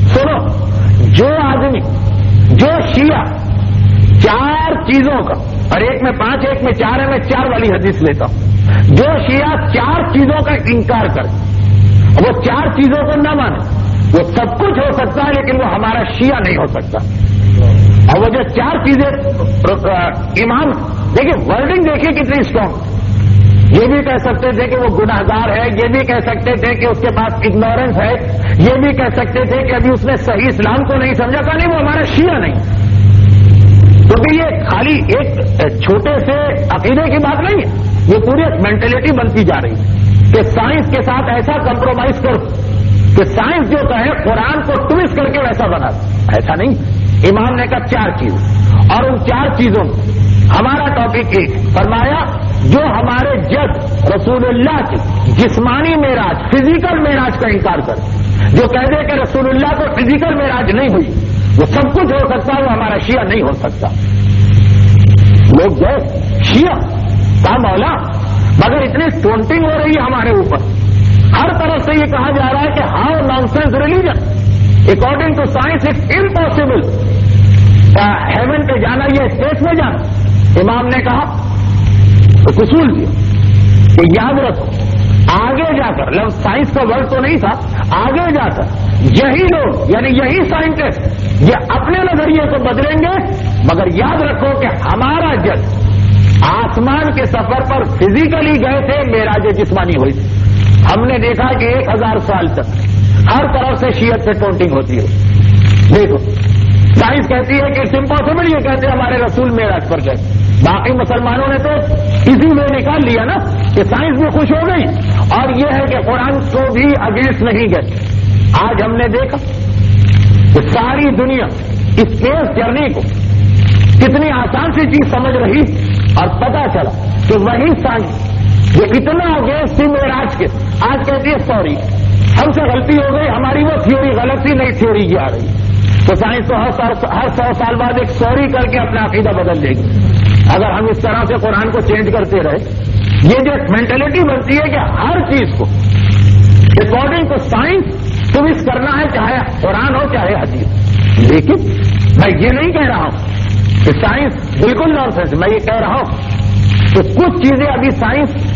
Speaker 1: جو آدمی جو شیعہ 4 چیزوں کا, اور ایک میں 5 ایک میں 4 ہے, میں 4 والی حدیث لیتا ہوں, جو شیعہ 4 چیزوں کا انکار کرے وہ 4 چیزوں کو نہ مانے, وہ سب کچھ ہو سکتا ہے لیکن وہ ہمارا شیعہ نہیں ہو سکتا. اور وہ جو 4 چیزیں امام دیکھیے ورڈنگ دیکھیے کتنی اسٹرانگ. یہ بھی کہہ سکتے تھے کہ وہ گناہگار ہے, یہ بھی کہہ سکتے تھے کہ اس کے پاس اگنورنس ہے, یہ بھی کہہ سکتے تھے کہ ابھی اس نے صحیح اسلام کو نہیں سمجھا. کہ نہیں وہ ہمارا شیعہ نہیں. کیونکہ یہ خالی ایک چھوٹے سے عقیدے کی بات نہیں ہے, یہ پوری ایک مینٹلٹی بنتی جا رہی ہے کہ سائنس کے ساتھ ایسا کمپرومائز کرو کہ سائنس جو کہے قرآن کو ٹویسٹ کر کے ویسا بنا. ایسا نہیں. امام نے کہا 4 چیز, اور ان 4 چیزوں میں ہمارا ٹاپک ایک فرمایا جو ہمارے جج رسول اللہ کی جسمانی معراج فزیکل معراج کا انکار کرے, جو کہہ دے کہ رسول اللہ کو فزیکل معراج نہیں ہوئی, وہ سب کچھ ہو سکتا ہے, وہ ہمارا شیعہ نہیں ہو سکتا. لوگ گئے شیعہ کا مولا, مگر اتنی ٹونٹنگ ہو رہی ہے ہمارے اوپر, ہر طرف سے یہ کہا جا رہا ہے کہ how nonsense religion according to science it's impossible heaven پہ جانا یا اسپیس میں جانا. امام نے کہا اصول دیا کہ یاد رکھو آگے جا کر لفظ سائنس کا ورڈ تو نہیں تھا, آگے جا کر یہی لوگ یعنی یہی سائنٹسٹ یہ اپنے نظریے کو بدلیں گے, مگر یاد رکھو کہ ہمارا جج آسمان کے سفر پر فزیکلی گئے تھے, معراج جسمانی ہوئی تھی. ہم نے دیکھا کہ 1000 سال تک ہر طرف سے شیعت سے ٹونٹنگ ہوتی ہے. دیکھو سائنس کہتی ہے کہ اٹس امپاسبل, یہ کہتے ہیں ہمارے رسول معراج پر گئے. باقی مسلمانوں نے تو اسی میں نکال لیا نا کہ سائنس بھی خوش ہو گئی, اور یہ ہے کہ قرآن کو بھی اگینسٹ نہیں گئے. آج ہم نے دیکھا کہ ساری دنیا اسپیس جرنی کو کتنی آسان سی چیز سمجھ رہی, اور پتا چلا کہ وہی سائنس جو اتنا اگینسٹ تھی معراج کے آج کہتی ہے سوری ہم سے غلطی ہو گئی, ہماری وہ تھیوری غلط تھی, نئی تھیوری کی آ رہی. تو سائنس تو ہر 100 سال بعد ایک سوری کر کے اپنا عقیدہ بدل دے گی. اگر ہم اس طرح سے قرآن کو چینج کرتے رہے, یہ جو مینٹلٹی بنتی ہے کہ ہر چیز کو اکارڈنگ ٹو سائنس ٹویسٹ کرنا ہے, چاہے قرآن ہو چاہے حدیث. لیکن میں یہ نہیں کہہ رہا ہوں کہ سائنس بالکل نان سینس, میں یہ کہہ رہا ہوں کہ کچھ چیزیں ابھی سائنس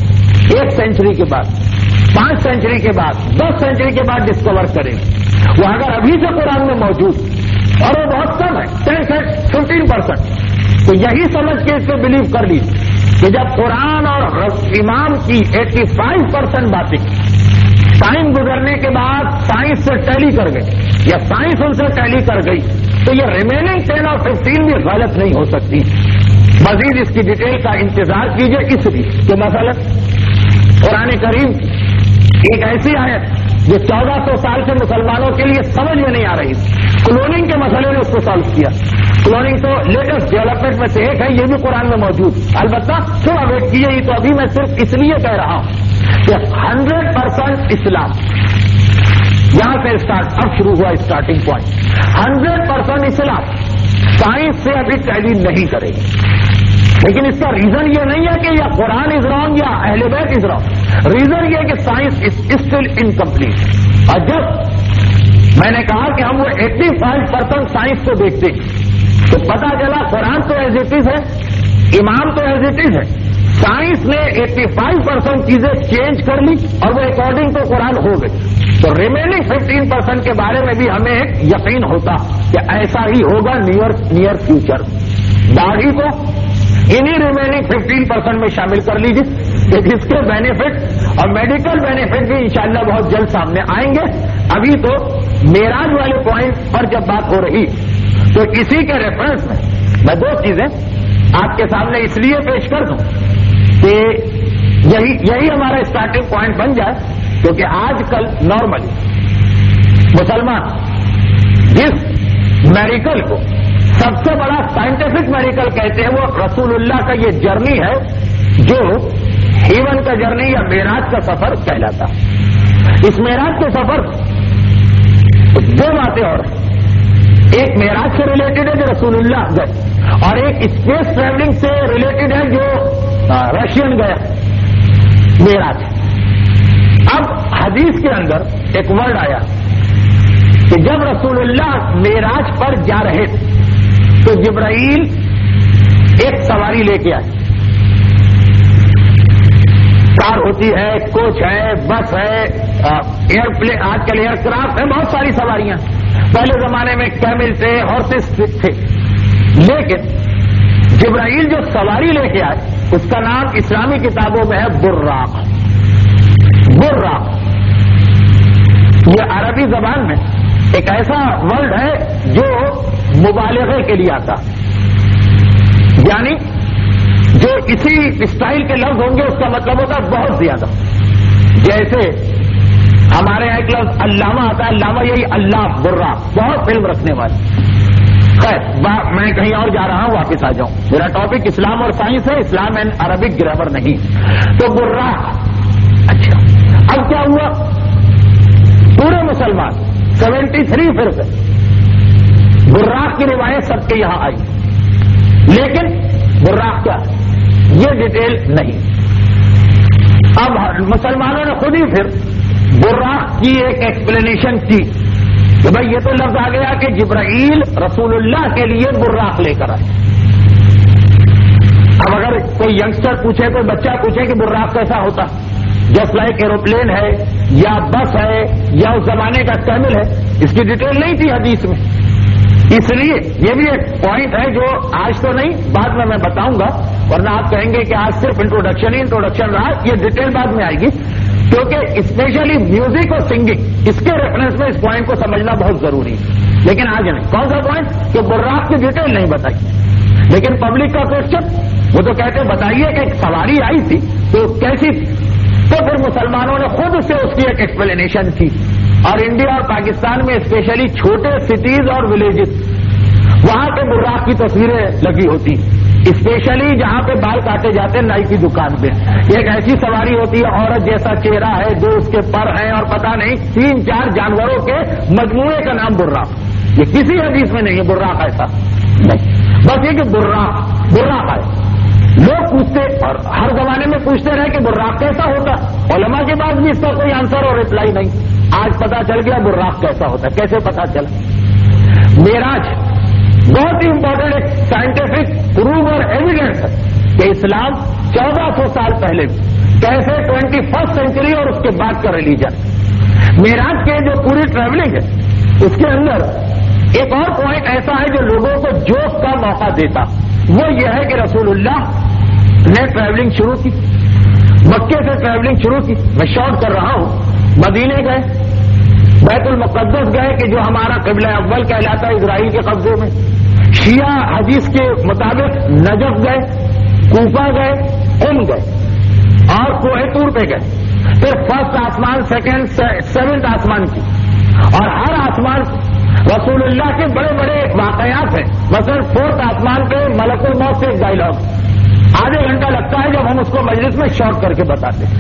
Speaker 1: 1 सेंचुरी के बाद, 5 सेंचुरी के बाद, 10 सेंचुरी के बाद डिस्कवर करेंगे। वो अगर अभी से कुरान में मौजूद, और वो बहुत कम है, 10 से 15%, तो यही समझ के इस पर बिलीव कर लीजिए कि जब कुरान और इमाम की 85% बातें टाइम गुजरने के बाद साइंस से टैली कर गई या साइंस उनसे टैली कर गई, तो ये रिमेनिंग 10 और 15 भी गलत नहीं हो सकती। मजीद इसकी डिटेल का इंतजार कीजिए, इसलिए कि मसलन कुरान करीम एक ऐसी आयत जो 1400 साल से मुसलमानों के लिए समझ में नहीं आ रही, क्लोनिंग के मसले ने उसको सॉल्व किया। क्लोनिंग तो लेटेस्ट डेवलपमेंट में से एक है, ये भी कुरान में मौजूद। अलबत्ता थोड़ा वेट कीजिए, ये तो अभी मैं सिर्फ इसलिए कह रहा हूं कि 100% इस्लाम यहां से स्टार्ट, अब शुरू हुआ स्टार्टिंग पॉइंट। 100% इस्लाम साइंस से अभी टैली नहीं करेगी, लेकिन इसका रीजन ये नहीं है कि या कुरान इज रॉन्ग या अहले बैत इज रॉन्ग। रीजन ये है कि साइंस इज स्टिल इनकम्प्लीट। और जब मैंने कहा कि हम वो 85% साइंस को देखते हैं, तो पता चला कुरान तो एज इट इज है, इमाम तो एज इट इज है, साइंस ने 85% चीजें चेंज कर ली और वो अकॉर्डिंग टू कुरान हो गई। तो रिमेनिंग 15% के बारे में भी हमें एक यकीन होता कि ऐसा ही होगा नियर फ्यूचर। दाढ़ी को इन्हीं रिमेनिंग 15% में शामिल कर लीजिए, जिसके बेनिफिट और मेडिकल बेनिफिट भी इंशाअल्लाह बहुत जल्द सामने आएंगे। अभी तो मेराज वाले पॉइंट पर जब बात हो रही, तो इसी के रेफरेंस में मैं 2 चीजें आपके सामने इसलिए पेश कर दूं कि यही हमारा स्टार्टिंग पॉइंट बन जाए, क्योंकि आजकल नॉर्मली मुसलमान जिस मेडिकल को सबसे बड़ा साइंटिफिक मेडिकल कहते हैं, वो रसूलुल्लाह का ये जर्नी है, जो हेवन का जर्नी या मेराज का सफर कहलाता। इस मेराज के सफर 2 बातें और हैं। एक मेराज से रिलेटेड है जो रसूलुल्लाह गए, और एक स्पेस ट्रैवलिंग से रिलेटेड है जो रशियन गया मेराज। अब हदीस के अंदर एक वर्ड आया कि जब रसूलुल्लाह मेराज पर जा रहे थे, तो जिब्राईल एक सवारी लेके आए। कार होती है, कोच है, बस है, एयरप्लेन, आजकल एयरक्राफ्ट है, बहुत सारी सवारियां। पहले जमाने में कैमल थे, हॉर्सेस थे, लेकिन जिब्राईल जो सवारी लेके आए उसका नाम इस्लामी किताबों में है बुर्राक। बुर्राक ये अरबी जबान में एक ऐसा वर्ड है जो मुबालगे के लिए आता, यानी जो इसी स्टाइल के लफ्ज होंगे उसका मतलब होता है बहुत ज्यादा। जैसे हमारे यहाँ एक लफ्ज अल्लामा आता है, अल्लामा यही अल्लाह बुर्रा, बहुत फिल्म रखने वाले। खैर मैं कहीं और जा रहा हूं, वापस आ जाऊं। मेरा टॉपिक इस्लाम और साइंस है, इस्लाम एंड अरबिक ग्रामर नहीं। तो बुर्रा, अच्छा अब क्या हुआ, पूरे मुसलमान 73 फिर से बुर्राक की रिवायत सबके यहां आई, लेकिन बुर्राक क्या ये डिटेल नहीं। अब मुसलमानों ने खुद ही फिर बुर्राक की एक एक्सप्लेनेशन की कि भाई ये तो लफ्ज आ गया कि जिब्राईल रसूलुल्लाह के लिए बुर्राक लेकर आए। अब अगर कोई यंगस्टर पूछे, कोई बच्चा पूछे कि बुर्राक कैसा होता, जस्ट लाइक एरोप्लेन है या बस है या उस जमाने का कैमल है, इसकी डिटेल नहीं थी हदीस में। इसलिए ये भी एक पॉइंट है जो आज तो नहीं, बाद में मैं बताऊंगा, वरना आप कहेंगे कि आज सिर्फ इंट्रोडक्शन ही इंट्रोडक्शन रहा, ये डिटेल बाद में आएगी, क्योंकि स्पेशली म्यूजिक और सिंगिंग इसके रेफरेंस में इस पॉइंट को समझना बहुत जरूरी है। लेकिन आज नहीं। कौन सा पॉइंट? कि बुर्राक की डिटेल नहीं बताई, लेकिन पब्लिक का क्वेश्चन, वो तो कहते बताइए कि एक सवारी आई थी तो कैसी थी, तो फिर मुसलमानों ने खुद से उसकी एक एक्सप्लेनेशन की। और इंडिया और पाकिस्तान में स्पेशली छोटे सिटीज और विलेजेस, वहां पे बुर्राक की तस्वीरें लगी होती, स्पेशली जहां पे बाल काटे जाते हैं नाई की दुकान पे। एक ऐसी सवारी होती है, औरत जैसा चेहरा है, जो उसके पर हैं, और पता नहीं 3-4 जानवरों के मजमूए का नाम बुर्राक। ये किसी हदीस में नहीं है बुर्राक ऐसा नहीं, बस ये कि बुर्राक है। लोग पूछते और हर जमाने में पूछते रहे कि बुर्राक कैसा होता, उलमा के पास भी इसका कोई आंसर और रिप्लाई नहीं। आज पता चल गया बुर्राक कैसा होता है। कैसे पता चला? मेराज बहुत ही इंपॉर्टेंट एक साइंटिफिक प्रूव और एविडेंस है कि इस्लाम 1400 साल पहले कैसे 21st सेंचुरी और उसके बाद का रिलीजन। मेराज के जो पूरी ट्रैवलिंग है उसके अंदर एक और पॉइंट ऐसा है जो लोगों को जोश का मौका देता, वो ये है कि रसूलुल्लाह ने ट्रैवलिंग शुरू की, मक्के से ट्रैवलिंग शुरू की। मैं शॉर्ट कर रहा हूं। मदीने गए, बैतुल मुक़द्दस गए कि जो हमारा क़िबला अव्वल कहलाता है इजराइल के कब्जे में। शिया हदीस के मुताबिक नजफ गए, कूफा गए, गए और कोहे तूर पे गए। फिर फर्स्ट आसमान, सेकंड, सेवेंथ आसमान की, और हर आसमान रसूलुल्लाह के बड़े बड़े वाकयात हैं। मसलन फोर्थ आसमान पे मलकुल मौत से एक डायलॉग आधे घंटा लगता है, जब हम उसको मजलिस में शॉर्ट करके बताते हैं।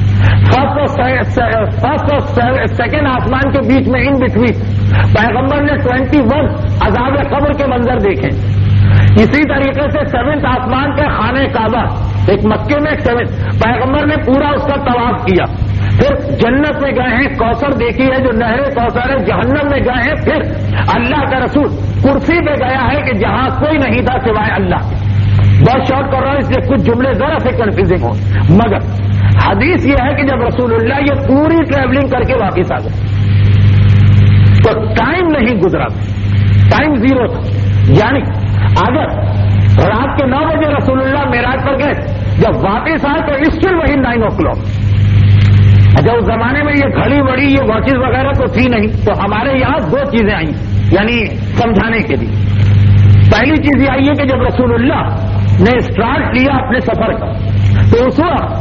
Speaker 1: फर्स्ट और सेकंड आसमान के बीच में इन बिटवीन पैगंबर ने 21 अज़ाब कब्र के मंजर देखे। इसी तरीके से सेवेंथ आसमान पे खाने काबा, एक मक्के में एक सेवेंथ, पैगंबर ने पूरा उसका तवाफ किया। फिर जन्नत में गए हैं, कौसर देखी है जो नहरे कौसर है। जहन्नम में गए हैं, फिर अल्लाह का रसूल कुर्सी पे गया है कि जहां कोई नहीं था सिवाय अल्लाह। बहुत शॉर्ट कर रहा हूं इसलिए कुछ जुमले जरा से कंफ्यूजिंग हो, मगर हदीस यह है कि जब रसूलुल्लाह ये पूरी ट्रैवलिंग करके वापस आ गए तो टाइम नहीं गुजरा, टाइम जीरो था। यानी अगर रात के 9 बजे रसूलुल्लाह मेराज पर गए, जब वापस आए तो स्टिल वही 9 o'clock। अच्छा, उस जमाने में ये घड़ी वड़ी ये वॉचेस वगैरह तो थी नहीं, तो हमारे यहां 2 चीजें आई यानी समझाने के लिए। पहली चीज ये आई है कि जब रसूलुल्लाह ने स्टार्ट लिया अपने सफर का, तो उस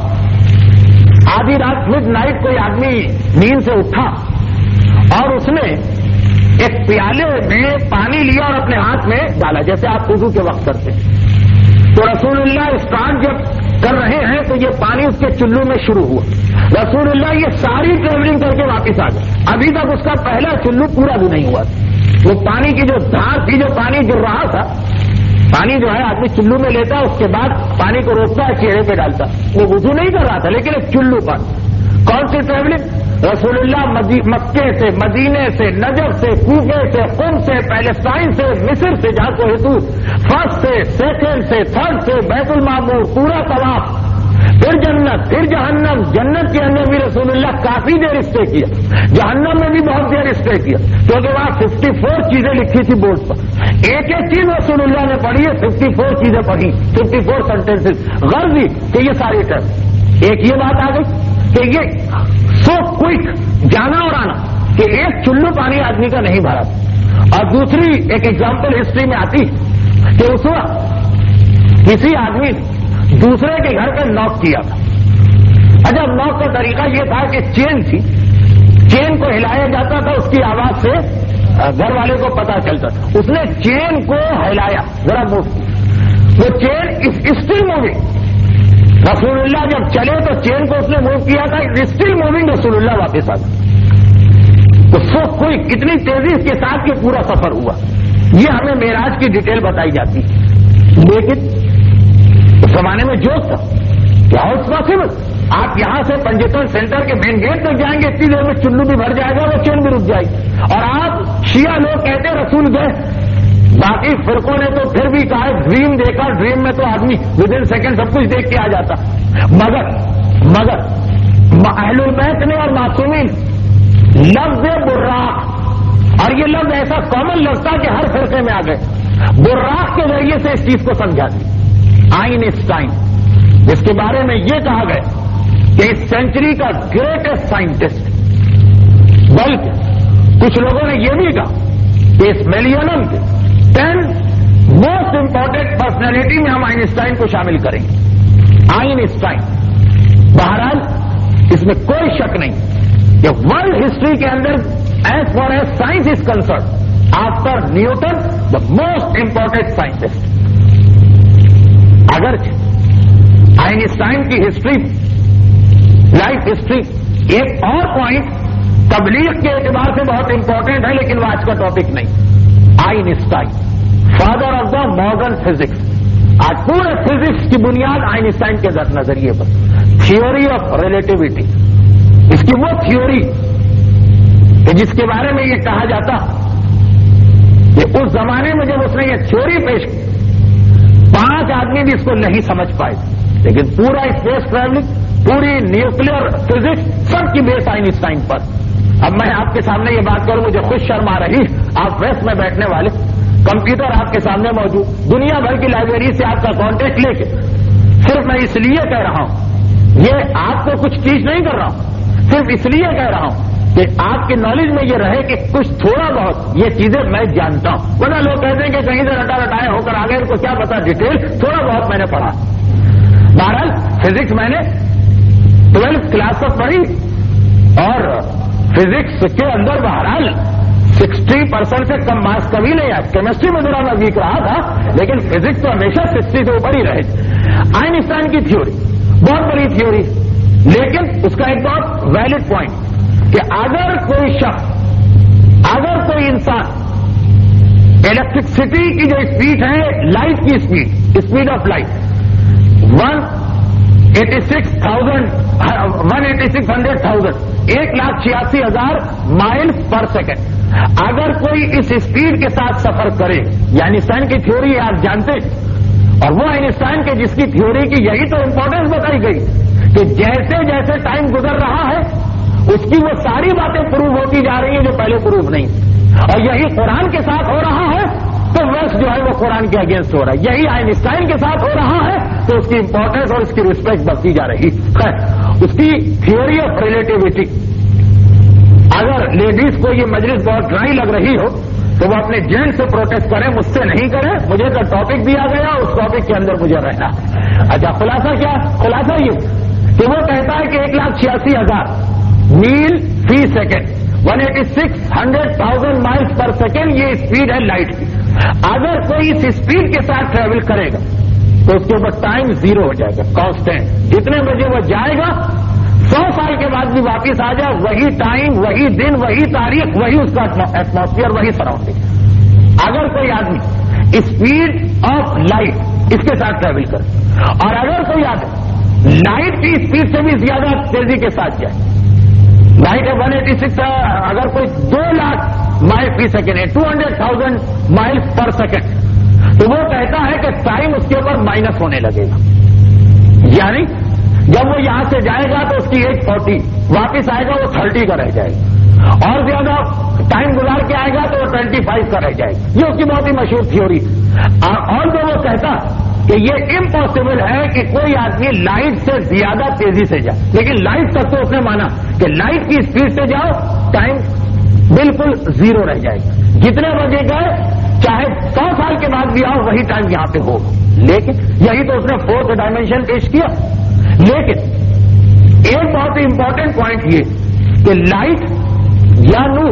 Speaker 1: वक्त आधी रात मिडनाइट कोई आदमी नींद से उठा और उसने एक प्याले में पानी लिया और अपने हाथ में डाला, जैसे आप वुज़ू के वक्त करते हैं। तो रसूलुल्लाह स्टार्ट जब कर रहे हैं तो ये पानी उसके चुल्लू में शुरू हुआ। रसूलुल्लाह ये सारी ट्रेवलिंग करके वापस आ गए, अभी तक उसका पहला चुल्लू पूरा भी नहीं हुआ। वो पानी की जो धार थी, जो पानी गिर रहा था, पानी जो है आदमी चुल्लू में लेता, उसके बाद पानी को रोकता है, चेहरे पे डालता। वो वुज़ू नहीं कर रहा था, लेकिन एक चुल्लू पर। कौन सी ट्रेवलिंग? रसूलुल्लाह मक्के से, मदीने से, नजफ से, कूफे से, कुम से, पैलेस्टाइन से, मिस्र से, जहां को हेतु फर्स्ट से, सेकंड से, थर्ड से, बैतुल मामूर, पूरा तवाफ, फिर जन्नत, फिर जहन्नम। जन्नत के अंदर भी रसूलुल्लाह काफी देर स्टे किया, जहन्नम में भी बहुत देर स्टे किया, क्योंकि वहां 54 चीजें लिखी थी बोर्ड पर। एक एक चीज रसूलुल्लाह ने पढ़ी है, 54 चीजें पढ़ी, 54 सेंटेंसेस। गर्ज कि ये सारी टर्म। एक ये बात आ गई कि ये सो क्विक जाना और आना कि एक चुल्लू पानी आदमी का नहीं भरा था। और दूसरी एक एग्जाम्पल हिस्ट्री में आती कि उस वक्त किसी आदमी ने दूसरे के घर पर नॉक किया था। अच्छा, नॉक का तरीका यह था कि चेन थी, चेन को हिलाया जाता था, उसकी आवाज से घर वाले को पता चलता था। उसने चेन को हिलाया, जरा मूव, वो चेन स्टिल मूविंग। रसूलुल्लाह जब चले तो चेन को उसने मूव किया था, स्टिल मूविंग। रसूलुल्लाह वापस आ गए। तो सो कोई इतनी तेजी के साथ ये पूरा सफर हुआ, ये हमें मेराज की डिटेल बताई जाती है। लेकिन उस जमाने में जोश था, क्या इट्स पॉसिबल? आप यहां से पंजीकरण सेंटर के मेन गेट तक जाएंगे, इतनी देर में चुल्लू भी भर जाएगा, वो चेन भी रुक जाएगी। और आप शिया लोग कहते रसूल गए, बाकी फिरकों ने तो फिर भी कहा ड्रीम देखा, ड्रीम में तो आदमी विद इन सेकेंड सब कुछ देख के आ जाता। मगर अहलुल बैत ने और मासूमीन लफ्ज़ बुर्राक, और ये लफ्ज ऐसा कॉमन लफ्ज था कि हर फिरके में आ गए, बुर्राक के जरिए से इस चीज को समझा दी। आइंस्टाइन, जिसके बारे में ये कहा गया कि इस सेंचुरी का ग्रेटेस्ट साइंटिस्ट, बल्कि कुछ लोगों ने यह भी कहा कि इस मिलियनम के 10 मोस्ट इंपॉर्टेंट पर्सनैलिटी में हम आइंस्टाइन को शामिल करेंगे। आइंस्टाइन, बहरहाल इसमें कोई शक नहीं कि वर्ल्ड हिस्ट्री के अंदर as far as science is concern, after Newton the most important scientist. अगर आइंस्टाइन की हिस्ट्री, लाइफ हिस्ट्री, एक और पॉइंट तबलीग के एतबार से बहुत इंपॉर्टेंट है, लेकिन वो आज का टॉपिक नहीं। Einstein, father of the modern physics. आज पूरे फिजिक्स की बुनियाद आइंस्टाइन के नजरिए पर, थियोरी ऑफ रिलेटिविटी। इसकी वो थियोरी कि जिसके बारे में ये कहा जाता कि उस जमाने में जब उसने ये थ्योरी पेश की, 5 आदमी भी इसको नहीं समझ पाए, लेकिन पूरा स्पेस ट्रैवलिंग, पूरी न्यूक्लियर फिजिक्स सबकी बेस आइंस्टाइन पर। अब मैं आपके सामने ये बात करूं, मुझे खुद शर्म आ रही, आप वेस्ट में बैठने वाले, कंप्यूटर आपके सामने मौजूद, दुनिया भर की लाइब्रेरी से आपका कॉन्टेक्ट लेके, सिर्फ मैं इसलिए कह रहा हूं, ये आपको कुछ टीच नहीं कर रहा हूं, सिर्फ इसलिए कह रहा हूं कि आपकी नॉलेज में ये रहे कि कुछ थोड़ा बहुत ये चीजें मैं जानता हूं। वरना लोग कहते हैं कि कहीं से रटा रटाए होकर आ गए, इनको क्या पता डिटेल, थोड़ा बहुत मैंने पढ़ा। बहरहाल फिजिक्स मैंने 12th क्लास तक पढ़ी और फिजिक्स के अंदर बहरहाल 60% से कम मार्क्स कभी नहीं आए। केमिस्ट्री में थोड़ा मैं वीक रहा था, लेकिन फिजिक्स तो हमेशा 60 से ऊपर ही रहे। आइंस्टाइन की थ्योरी बहुत बड़ी थ्योरी, लेकिन उसका एक बहुत वैलिड पॉइंट कि अगर कोई शख्स, अगर कोई इंसान इलेक्ट्रिसिटी की जो स्पीड है, लाइट की speed, speed of light 1,86,000 miles per second, अगर कोई इस स्पीड के साथ सफर करे, ये आइंस्टाइन की थ्योरी है, आप जानते हैं, और वो आइंस्टाइन के जिसकी थ्योरी की यही तो इंपॉर्टेंस बताई गई कि जैसे जैसे टाइम गुजर रहा है उसकी वो सारी बातें प्रूव होती जा रही हैं जो पहले प्रूव नहीं, और यही कुरान के साथ हो रहा है तो वेस्ट जो है वो कुरान के अगेंस्ट हो रहा है, यही आइंस्टाइन के साथ हो रहा है तो उसकी इंपॉर्टेंस और उसकी रिस्पेक्ट बढ़ती जा रही है। उसकी थियोरी ऑफ रिलेटिविटी, अगर लेडीज को ये मजलिस बहुत ड्राई लग रही हो तो वो अपने जेंट से प्रोटेस्ट करें, मुझसे नहीं करें, मुझे तो टॉपिक दिया गया, उस टॉपिक के अंदर मुझे रहना। अच्छा, खुलासा क्या? खुलासा ये कि वो कहता है कि 1,86,000 मील फी सेकेंड, 186,100,000 माइल्स पर सेकेंड ये स्पीड है लाइट की। अगर कोई इस स्पीड के साथ ट्रेवल करेगा तो उसके ऊपर टाइम जीरो हो जाएगा, कांस्टेंट। जितने बजे वो जाएगा 100 साल के बाद भी वापिस आ जाए, वही टाइम, वही दिन, वही तारीख, वही उसका एटमॉस्फेयर, वही सराउंडिंग। अगर कोई आदमी स्पीड ऑफ लाइट इसके साथ ट्रेवल करे और अगर कोई आदमी लाइट की स्पीड से भी ज्यादा तेजी के साथ जाए, लाइट है 186, अगर कोई 2 लाख माइल फी सेकेंड है, 200,000 माइल्स पर सेकेंड, तो वो कहता है कि टाइम उसके ऊपर माइनस होने लगेगा। यानी जब वो यहां से जाएगा तो उसकी एज 40, वापिस आएगा वो 30 का रह जाएगा, और ज्यादा टाइम गुजार के आएगा तो वो 25 का रह जाएगा। ये उसकी बहुत ही मशहूर थ्योरी। और जो वो कहता कि ये इम्पॉसिबल है कि कोई आदमी लाइट से ज्यादा तेजी से जाए, लेकिन लाइट तक तो उसने माना कि लाइट की स्पीड से जाओ टाइम बिल्कुल जीरो रह जाएगा। जितने बजे गए चाहे 100 साल के बाद भी आओ वही टाइम यहां पे होगा। लेकिन यही तो उसने 4th डायमेंशन पेश किया। लेकिन एक बहुत ही इंपॉर्टेंट पॉइंट ये कि लाइट या नूर,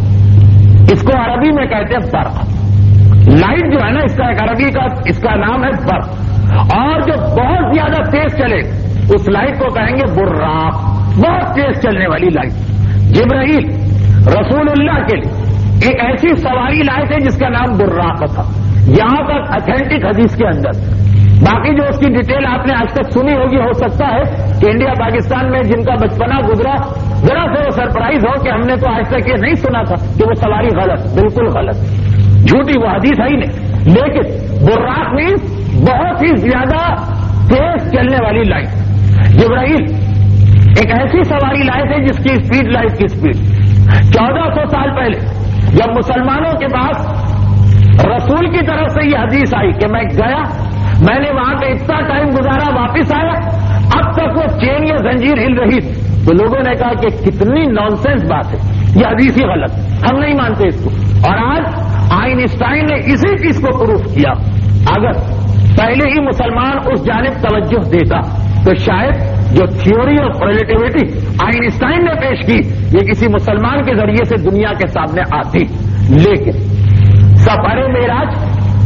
Speaker 1: इसको अरबी में कहते हैं बर्क। लाइट जो है ना, इसका एक अरबी का इसका नाम है बर्क, और जो बहुत ज्यादा तेज चले उस लाइट को कहेंगे बुर्राक, बहुत तेज चलने वाली लाइट। जिब्राइल रसूलुल्लाह के लिए एक ऐसी सवारी लाए थे जिसका नाम बुर्राक था। यहां तक ऑथेंटिक हदीस के अंदर, बाकी जो उसकी डिटेल आपने आज तक सुनी होगी, हो सकता है कि इंडिया पाकिस्तान में जिनका बचपना गुजरा जरा से वो सरप्राइज हो कि हमने तो आज तक ये नहीं सुना था कि वो सवारी गलत, बिल्कुल गलत, झूठी, वो हदीस है ही नहीं। लेकिन बुर्राक मीन्स बहुत ही ज्यादा तेज चलने वाली लाइट। जिब्राइल एक ऐसी सवारी लाए थे जिसकी स्पीड लाइट की स्पीड। 1400 साल पहले जब मुसलमानों के पास रसूल की तरफ से ये हदीस आई कि मैं गया, मैंने वहां पे इतना टाइम गुजारा, वापिस आया, अब तक वो चेन या जंजीर हिल रही थी, तो लोगों ने कहा कि कितनी नॉनसेंस बात है, ये हदीस ही गलत, हम नहीं मानते इसको। और आज आइंस्टाइन ने इसी चीज को प्रूफ किया। अगर पहले ही मुसलमान उस जानिब तवज्जो देता तो शायद जो थ्योरी ऑफ रिलेटिविटी आइंस्टाइन ने पेश की ये किसी मुसलमान के जरिए से दुनिया के सामने आती। लेकिन सफरे मेराज,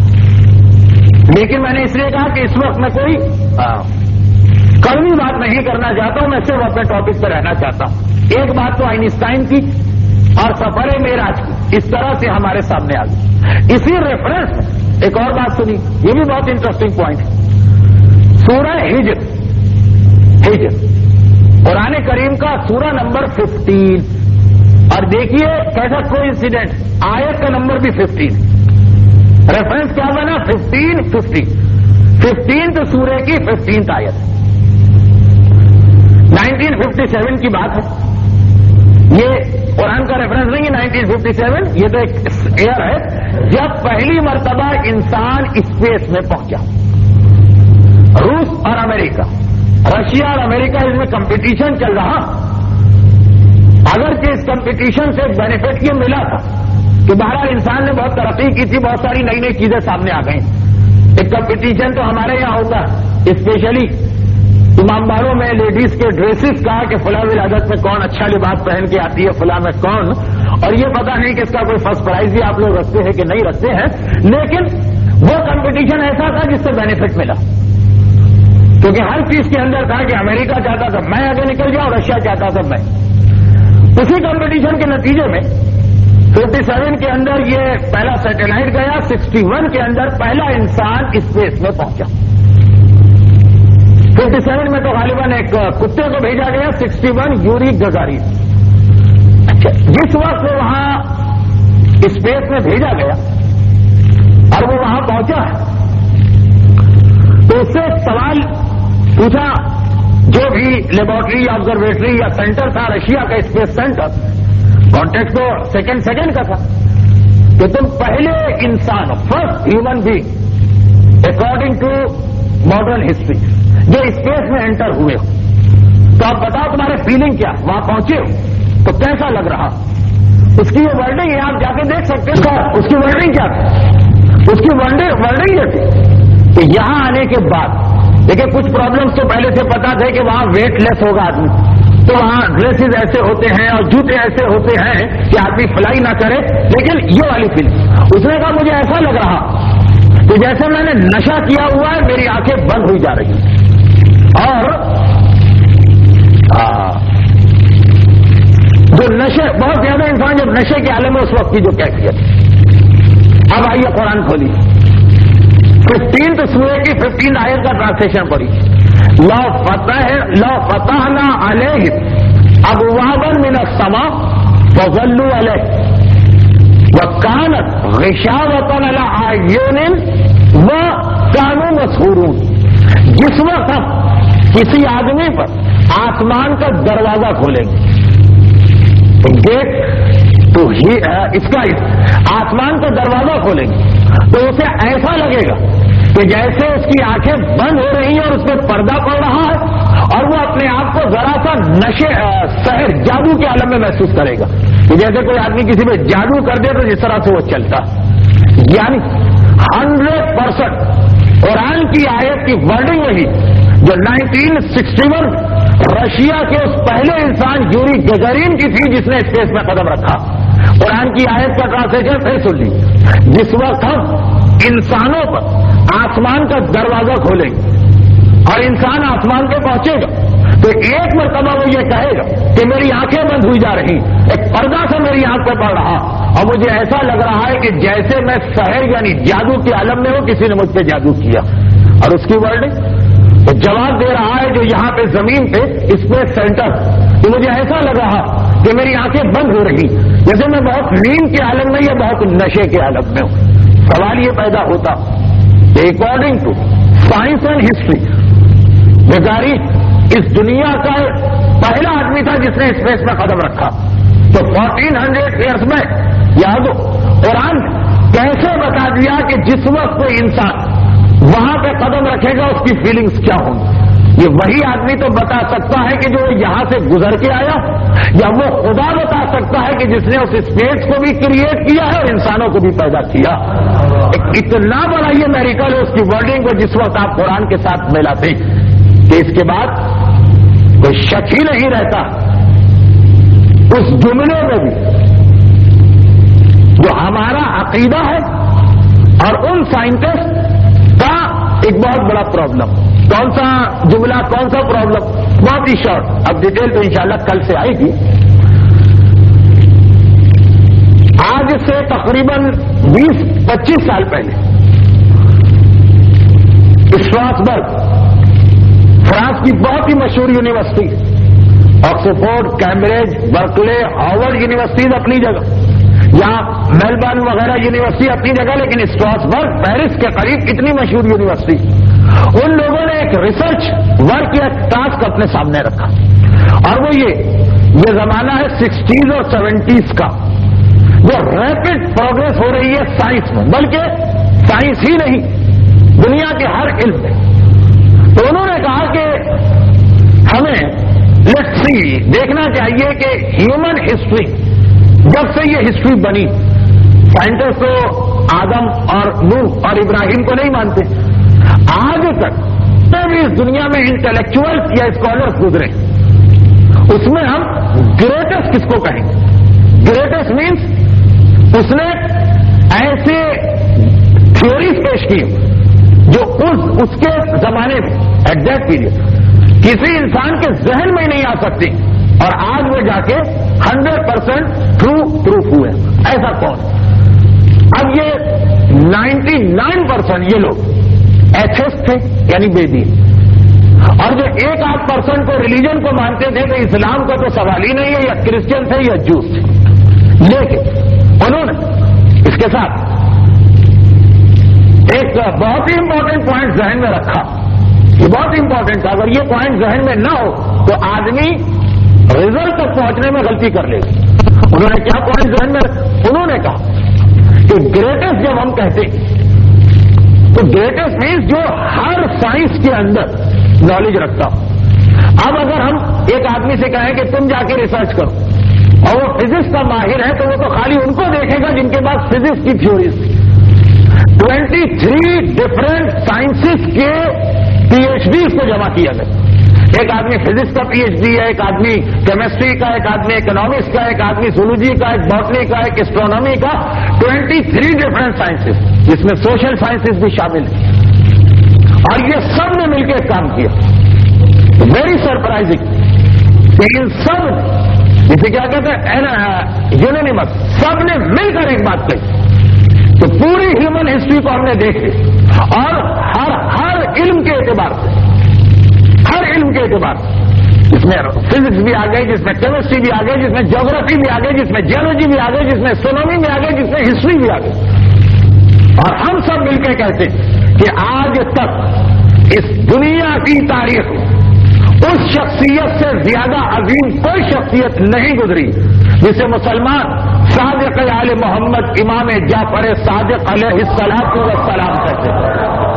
Speaker 1: लेकिन मैंने इसलिए कहा कि इस वक्त मैं कोई कड़वी बात नहीं करना चाहता हूं, मैं सिर्फ अपने टॉपिक पर रहना चाहता हूं। एक बात तो आइंस्टाइन की और सफरे मेराज की इस तरह से हमारे सामने आ गई। इसी रेफरेंस में एक और बात सुनी, ये भी बहुत इंटरेस्टिंग पॉइंट है। सूरह हिज्र, कुरान करीम का सूरा नंबर 15, और देखिए कैसा कोइंसिडेंट, आयत का नंबर भी 15, रेफरेंस क्या बना 15 तो सूरे की 15th आयत। 1957 کی بات ہے. یہ قرآن کا ریفرنس نہیں ہے. 1957 یہ تو ایک ایئر ہے جب پہلی مرتبہ انسان اسپیس میں پہنچا. روس اور امریکہ، رشیا اور امریکہ، اس میں کمپٹیشن چل رہا. اگرچہ اس کمپٹیشن سے بینیفٹ یہ ملا تھا کہ بہرحال انسان نے بہت ترقی کی تھی، بہت ساری نئی نئی چیزیں سامنے آ گئیں. ایک کمپٹیشن تو ہمارے یہاں ہوتا ہے، اسپیشلی امامباروں میں لیڈیز کے ڈریسز کا کہ فلاں ولادت میں کون اچھا لباس پہن کے آتی ہے، فلاں میں کون، اور یہ پتا نہیں کہ اس کا کوئی فرسٹ پرائز بھی آپ لوگ رکھتے ہیں کہ نہیں رکھتے ہیں. لیکن وہ کمپٹیشن ایسا تھا جس سے بینیفٹ ملا، کیونکہ ہر چیز کے اندر تھا کہ امریکہ چاہتا تھا میں آگے نکل جاؤں، رشیا چاہتا تھا میں. اسی کمپٹیشن کے نتیجے میں 57 کے اندر یہ پہلا سیٹلائٹ گیا، 61 کے اندر پہلا انسان اسپیس میں پہنچا. 57 میں تو غالباً ایک کتے کو بھیجا گیا، 61 یوری گگاری. اچھا، جس وقت وہ وہاں اسپیس میں بھیجا گیا اور وہ وہاں پہنچا تو اس سے ایک سوال پوچھا جو بھی لیبورٹری آبزرویٹری یا سینٹر تھا رشیا کا اسپیس سینٹر، کانٹیکٹ تو سیکنڈ کا تھا کہ تم پہلے انسان، first human being according to modern history جو اسپیس میں انٹر ہوئے ہو. تو آپ بتاؤ تمہارے فیلنگ کیا، وہاں پہنچے ہو تو کیسا لگ رہا. اس کی یہ ورڈنگ ہے، آپ جا کے دیکھ سکتے ہیں. اس کی ورڈنگ کیا تھی؟ اس کی ورڈنگ یہ تھی کہ یہاں آنے کے بعد دیکھیں کچھ پرابلمس تو پہلے سے پتا تھے کہ وہاں ویٹ لیس ہوگا آدمی، تو وہاں ڈریسز ایسے ہوتے ہیں اور جوتے ایسے ہوتے ہیں کہ آدمی فلائی نہ کرے. لیکن یہ والی فیلنگ اس نے کہا مجھے ایسا لگ رہا کہ جیسے میں نے نشہ کیا ہوا ہے، میری آنکھیں بند ہوئی جا رہی ہیں. اور جو نشے، بہت زیادہ انسان جب نشے کے عالم میں اس وقت کی جو کیفیت. اب آئیے قرآن کھولی 15 سورہ کی 15 آیت کا ٹرانسلیشن پڑھی. لو فتحنا علیہم ابوابا من السماء فظلوا علیہ وکانت غشاوۃ علی اعین وکانوا مسحورون. جس وقت ہم کسی آدمی پر آسمان کا دروازہ کھولیں گے، گیٹ تو اس کا آسمان کا دروازہ کھولیں گے تو اسے ایسا لگے گا کہ جیسے اس کی آنکھیں بند ہو رہی ہیں اور اس میں پردہ پڑ رہا ہے، اور وہ اپنے آپ کو ذرا سا نشے سحر جادو کے عالم میں محسوس کرے گا کہ جیسے کوئی آدمی کسی پہ جادو کر دے تو جس طرح سے وہ چلتا. یعنی 100% قرآن کی آیت کی ورڈنگ وہی جو 1961 رشیا کے اس پہلے انسان یوری گگرین کی تھی جس نے اسپیس میں قدم رکھا. قرآن کی آیت کا ٹرانسلیشن پھر سن لی. جس وقت ہم انسانوں پر آسمان کا دروازہ کھولیں گے اور انسان آسمان پہ پہنچے گا تو ایک مرتبہ وہ یہ کہے گا کہ میری آنکھیں بند ہوئی جا رہی، ایک پردہ سے میری آنکھ پہ پڑ رہا اور مجھے ایسا لگ رہا ہے کہ جیسے میں سحر یعنی جادو کے عالم میں ہوں، کسی نے مجھ پہ جادو کیا. اور اس کی ورڈنگ وہ جواب دے رہا ہے جو یہاں پہ زمین پہ اسپیس سینٹر کہ مجھے ایسا لگ رہا کہ میری آنکھیں بند ہو رہی جیسے میں بہت نیند کے عالم میں یا بہت نشے کے عالم میں ہوں. سوال یہ پیدا ہوتا کہ according to science and history گزاری اس دنیا کا پہلا آدمی تھا جس نے اسپیس میں قدم رکھا. تو 1400 ایئرس میں یاد قرآن کیسے بتا دیا کہ جس وقت کوئی انسان وہاں پہ قدم رکھے گا اس کی فیلنگز کیا ہوں گی. یہ وہی آدمی تو بتا سکتا ہے کہ جو یہاں سے گزر کے آیا، یا وہ خدا بتا سکتا ہے کہ جس نے اس اسپیس کو بھی کریٹ کیا ہے اور انسانوں کو بھی پیدا کیا. اتنا بڑا یہ میریکل ہے اس کی ورڈنگ کو جس وقت آپ قرآن کے ساتھ ملاتے کہ اس کے بعد کوئی شک ہی نہیں رہتا اس جملے میں بھی جو ہمارا عقیدہ ہے اور ان سائنٹسٹ کا ایک بہت بڑا پرابلم. کون سا جملہ، کون سا پرابلم؟ بہت ہی شارٹ، اب ڈیٹیل تو انشاءاللہ کل سے آئے گی. آج سے تقریباً 20-25 سال پہلے اسٹراسبرگ فرانس کی بہت ہی مشہور university, Oxford, Cambridge, Berkeley, Harvard universities اپنی جگہ، یہاں میلبرن وغیرہ یونیورسٹی اپنی جگہ، لیکن اسٹراسبرگ پیرس کے قریب اتنی مشہور یونیورسٹی، ان لوگوں نے ایک ریسرچ ورک یا ٹاسک اپنے سامنے رکھا، اور وہ یہ زمانہ ہے 60s اور 70s کا، جو ریپڈ پروگرس ہو رہی ہے سائنس میں، بلکہ سائنس ہی نہیں، دنیا کے ہر علم میں۔ تو انہوں نے کہا کہ ہمیں لیٹس سی دیکھنا چاہیے کہ ہیومن ہسٹری، جب سے یہ ہسٹری بنی، سائنٹسٹ تو آدم اور نوح اور ابراہیم کو نہیں مانتے، آج تک بھی اس دنیا میں انٹلیکچوئل یا اسکالرس گزرے، اس میں ہم گریٹسٹ کس کو کہیں گے؟ گریٹسٹ مینس اس نے ایسے تھیوریز پیش کی جو اس کے زمانے میں ایٹ دیٹ پیریڈ کسی انسان کے ذہن میں نہیں آ سکتی، اور آج وہ جا کے 100% ٹرو پروف ہوئے۔ ایسا کون؟ اب یہ 99% یہ لوگ ایتھسٹ تھے، یعنی بے دین، اور جو 1-8% کو ریلیجن کو مانتے تھے، تو اسلام کا تو سوال ہی نہیں ہے، یا کرسچن تھے یا جوس تھے۔ لیکن انہوں نے اس کے ساتھ ایک بہت ہی امپورٹنٹ پوائنٹ ذہن میں رکھا، یہ بہت امپورٹنٹ تھا، اگر یہ پوائنٹ ذہن میں نہ ہو تو آدمی ریزلٹ تک پہنچنے میں غلطی کر لے گا۔ انہوں نے کیا پوائنٹ ذہن میں رکھا؟ انہوں نے کہا کہ گریٹسٹ جب ہم کہتے ہیں تو گریٹسٹ مینس جو ہر سائنس کے اندر نالج رکھتا ہو۔ اب اگر ہم ایک آدمی سے کہیں کہ تم جا کے ریسرچ کرو، اور وہ فزکس کا ماہر ہے، تو وہ تو خالی ان کو دیکھے گا جن کے پاس فزکس کی تھیوریز تھی۔ 23 ڈفرینٹ سائنسز کے PhDs کو جمع کیا گیا۔ ایک آدمی فزکس کا PhD ہے، ایک آدمی کیمسٹری کا، ایک آدمی اکنامکس کا، ایک آدمی زولوجی کا، ایک باٹنی کا، ایک اسٹرونومی کا، 23 ڈفرینٹ سائنسز، جس میں سوشل سائنسز بھی شامل ہیں، اور یہ سب نے مل کے ایک کام کیا۔ ویری سرپرائزنگ کہ ان سب جسے کیا کہتے ہیں یونینیمس، سب نے مل کر ایک بات کہی۔ تو پوری ہیومن ہسٹری کو ہم نے دیکھے، اور ہر علم کے اعتبار سے، ہر علم کے اعتبار سے، جس میں فزکس بھی آ گئی، جس میں کیمسٹری بھی آ گئی، جس میں جیوگرافی بھی آ گئی، جس میں جیولوجی بھی آ گئی، جس میں اسٹرونومی بھی آ گئی، جس میں ہسٹری بھی آ گئی، اور ہم سب مل کے کہتے ہیں کہ آج تک اس دنیا کی تاریخ اس شخصیت سے زیادہ عظیم کوئی شخصیت نہیں گزری جسے مسلمان صادق آل محمد امام جعفر صادق علیہ الصلوۃ والسلام کہتے ہیں۔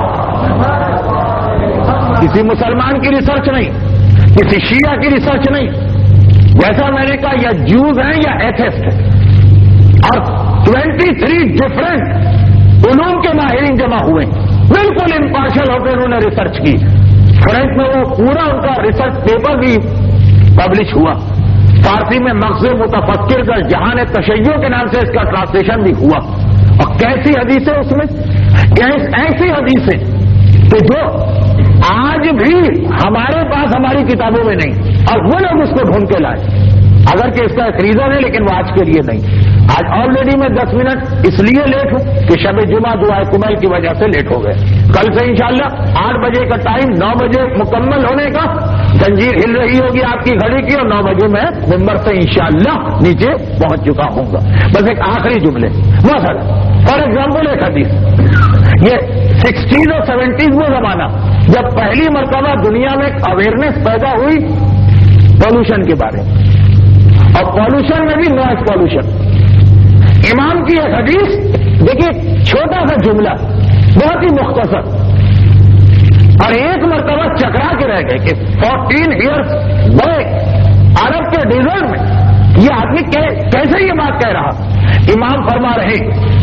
Speaker 1: کسی مسلمان کی ریسرچ نہیں، کسی شیعہ کی ریسرچ نہیں، جیسا میں نے کہا یا جوز ہیں یا ایتھسٹ ہیں، اور 23 ڈفرینٹ علوم کے ماہرین جمع ہوئے، بالکل امپارشل ہو کے انہوں نے ریسرچ کی۔ فرینچ میں وہ پورا ان کا ریسرچ پیپر بھی پبلش ہوا، فارسی میں مغز متفکر کا جہان تشیع کے نام سے اس کا ٹرانسلیشن بھی ہوا، اور کیسی حدیثیں اس میں، ایسی حدیثیں کہ جو آج بھی ہمارے پاس ہماری کتابوں میں نہیں، اور وہ لوگ اس کو ڈھونڈ کے لائے، اگرچہ اس کا ایک ریزن ہے لیکن وہ آج کے لیے نہیں۔ آج آلریڈی میں 10 منٹ اس لیے لیٹ ہوں کہ شب جمعہ دعائے کمیل کی وجہ سے لیٹ ہو گئے۔ کل سے انشاءاللہ 8 بجے کا ٹائم 9 بجے مکمل ہونے کا، زنجیر ہل رہی ہوگی آپ کی گھڑی کی، اور 9 بجے میں ممبر سے انشاءاللہ نیچے پہنچ چکا ہوں گا۔ بس ایک آخری جملے، مثلا فار ایگزامپل ایک حدیث، یہ 60s اور 70s وہ زمانہ جب پہلی مرتبہ دنیا میں اویئرنیس پیدا ہوئی پالوشن کے بارے میں، اور پالوشن میں بھی نوائز پالوشن۔ امام کی ایک حدیث دیکھیے، چھوٹا سا جملہ بہت ہی مختصر، اور ایک مرتبہ چکرا کے رہ گئے کہ 14 ایئرس بڑے عرب کے ڈیزرٹ میں یہ آدمی کیسے یہ بات کہہ رہا۔ امام فرما رہے،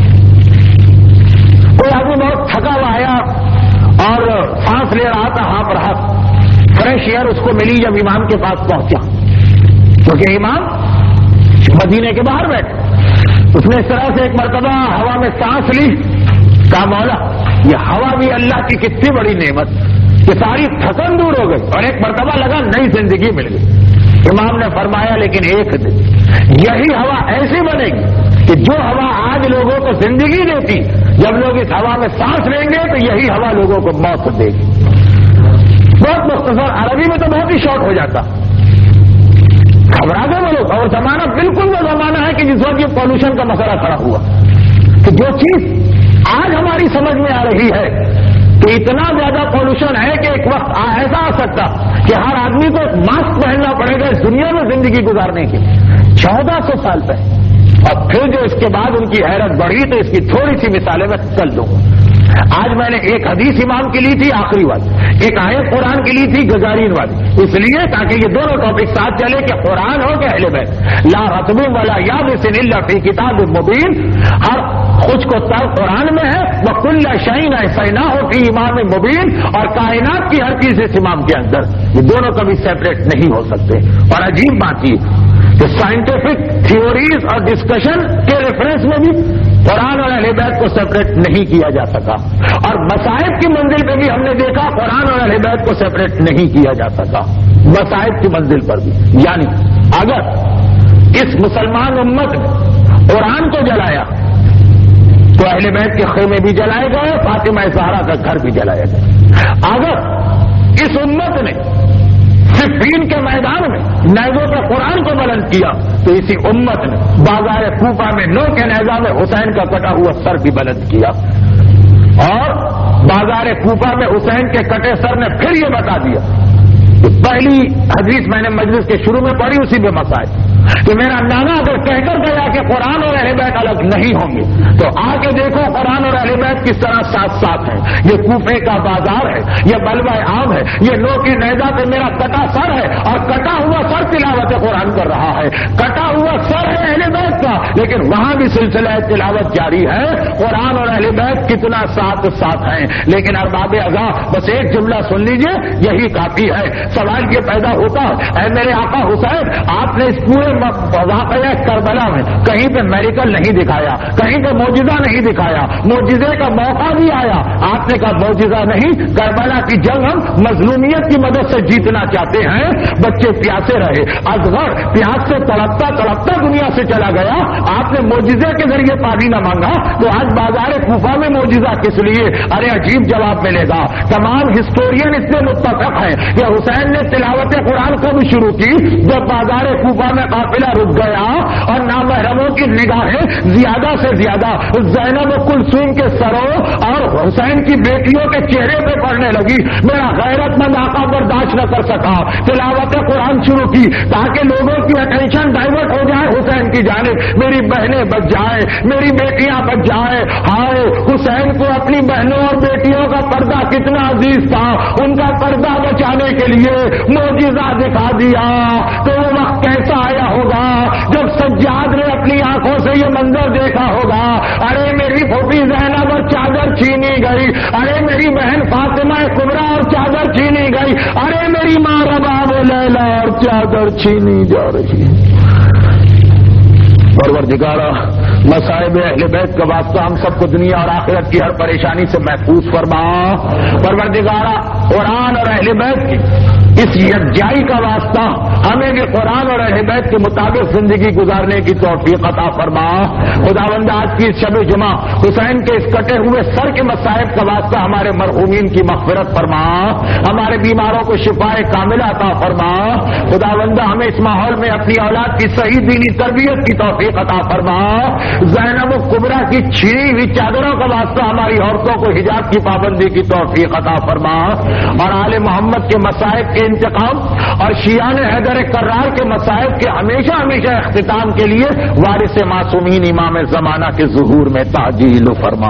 Speaker 1: کوئی آدمی بہت تھکا ہوا آیا اور سانس لے رہا تھا، ہانپ رہا تھا، فریش ایئر اس کو ملی جب امام کے پاس پہنچا، کیونکہ امام مدینے کے باہر بیٹھے، اس نے اس طرح سے ایک مرتبہ ہوا میں سانس لی، کہا مولا یہ ہوا بھی اللہ کی کتنی بڑی نعمت کہ ساری تھکن دور ہو گئی، اور ایک مرتبہ لگا نئی زندگی مل گئی۔ امام نے فرمایا لیکن ایک دن یہی ہوا ایسی بنے گی کہ جو ہوا آج لوگوں کو زندگی دیتی، جب لوگ اس ہوا میں سانس لیں گے تو یہی ہوا لوگوں کو موت دے گی۔ بہت مختصر، عربی میں تو بہت ہی شارٹ ہو جاتا، گھبرا گئے وہ لوگ، اور زمانہ بالکل وہ زمانہ ہے کہ جس وقت یہ پالوشن کا مسئلہ کھڑا ہوا، کہ جو چیز آج ہماری سمجھ میں آ رہی ہے کہ اتنا زیادہ پولوشن ہے کہ ایک وقت ایسا آ سکتا کہ ہر آدمی کو ماسک پہننا پڑے گا اس دنیا میں زندگی گزارنے کے 1400 سال پہلے. اور پھر جو اس کے بعد ان کی حیرت بڑھی تو اس کی تھوڑی سی مثالیں میں کر دوں. آج میں نے ایک حدیث امام کی لی تھی آخری والی, ایک آیت قرآن کی لی تھی گزارین والی, اس لیے تاکہ یہ دونوں ٹاپک ساتھ چلے کہ قرآن ہو کہ اہل بیت. لا رطب ولا یابس الا فی کتاب مبین, ہر کچھ کو تر قرآن میں ہے. وکل شیء احصیناہ فی امام مبین, اور کائنات کی ہر چیز اس امام کے اندر. یہ دونوں کبھی سیپریٹ نہیں ہو سکتے. اور عجیب بات یہ کہ سائنٹیفک تھیوریز اور ڈسکشن کے ریفرنس میں بھی قرآن اور اہل بیت کو سیپریٹ نہیں کیا جا سکا, اور مصائب کی منزل پہ بھی ہم نے دیکھا قرآن اور اہل بیت کو سیپریٹ نہیں کیا جا سکا. مصائب کی منزل پر بھی, یعنی اگر اس مسلمان امت نے قرآن کو جلایا تو اہل بیت کے خیمے بھی جلائے گئے, فاطمہ زہرا کا گھر بھی جلایا گیا. اگر اس امت نے صفین کے میدان میں نیزوں پہ قرآن کو بلند کیا تو اسی امت نے بازار کوفہ میں نو کے نیزہ میں حسین کا کٹا ہوا سر بھی بلند کیا. اور بازار کوفہ میں حسین کے کٹے سر نے پھر یہ بتا دیا کہ پہلی حدیث میں نے مجلس کے شروع میں پڑھی اسی پہ مسائل کہ میرا نانا اگر کہہ کر گیا کہ قرآن اور اہل بیت الگ نہیں ہوں گے تو آ کے دیکھو قرآن اور اہل بیت کس طرح ساتھ ساتھ ہیں. یہ کوفے کا بازار ہے, یہ بلوہ عام ہے, یہ نو کی نیزہ پہ میرا کٹا سر ہے, اور کٹا ہوا سر تلاوت قرآن کر رہا ہے. کٹا ہوا سر ہے اہل بیت کا, لیکن وہاں بھی سلسلہ تلاوت جاری ہے. قرآن اور اہل بیت کتنا ساتھ ساتھ ہیں. لیکن ارباب اذا بس ایک جملہ سن لیجئے, یہی کافی ہے. سوال یہ پیدا ہوتا اے میرے آقا حسین, آپ نے اس پورے واقعہ کربلا میں کہیں پہ میریکل نہیں دکھایا, کہیں پہ معجزہ نہیں دکھایا. معجزے کا موقع بھی آیا, آپ نے کہا معجزہ نہیں, کربلا کی جنگ ہم مظلومیت کی مدد سے جیتنا چاہتے ہیں. بچے پیاسے رہے, اصغر پیاس سے تڑپتا تڑپتا دنیا سے چلا گیا, آپ نے معجزے کے ذریعے پانی نہ مانگا تو آج بازار کوفہ میں معجزہ کس لیے؟ ارے عجیب جواب ملے گا. تمام ہسٹورین اس سے متفق ہیں کہ حسین نے تلاوت قرآن کو بھی شروع کی جب بازار کوفہ میں قافلہ رک گیا اور نامحرموں کی نگاہیں زیادہ سے زیادہ زینب و کلثوم کے سروں اور حسین کی بیٹیوں کے چہرے پہ پڑنے لگی. میرا غیرت مند آقا برداشت نہ کر سکا, تلاوت قرآن شروع کی تاکہ لوگوں کی اٹینشن ڈائیورٹ ہو جائے حسین کی جانب. میری بہنیں بچ جائیں, میری بیٹیاں بچ جائیں. ہائے حسین کو اپنی بہنوں اور بیٹیوں کا پردہ کتنا عزیز تھا, ان کا پردہ بچانے کے لیے معجزہ دکھا دیا. تو وہ وقت کیسا آیا ہوگا جب سجاد نے اپنی آنکھوں سے یہ منظر دیکھا ہوگا. ارے میری پھوپھی زینب اور چادر چھینی گئی, ارے میری بہن فاطمہ کبریٰ اور چادر چھینی گئی, ارے میری ماں رباب و لیلا اور چادر چھینی جا رہی ہے. پروردگارا مصائب اہل بیت کا واسطہ ہم سب کو دنیا اور آخرت کی ہر پریشانی سے محفوظ فرما. پروردگارا قرآن اور اہل بیت کی اس یکجائی کا واسطہ ہمیں بھی قرآن اور اہل بیت کے مطابق زندگی گزارنے کی توفیق عطا فرما. خداوند آج کی شب جمعہ حسین کے اس کٹے ہوئے سر کے مصائب کا واسطہ ہمارے مرحومین کی مغفرت فرما, ہمارے بیماروں کو شفائے کاملہ عطا فرما. خداوند ہمیں اس ماحول میں اپنی اولاد کی صحیح دینی تربیت کی توفیق عطا فرما. زینب و کبریٰ کی چھینی ہوئی چادروں کا واسطہ ہماری عورتوں کو حجاب کی پابندی کی توفیق عطا فرما. اور آل محمد کے مصائب کے انتقام اور شیعان حیدر کرار کے مصائب کے ہمیشہ ہمیشہ اختتام کے لیے وارث معصومین امام زمانہ کے ظہور میں تعجیل فرما.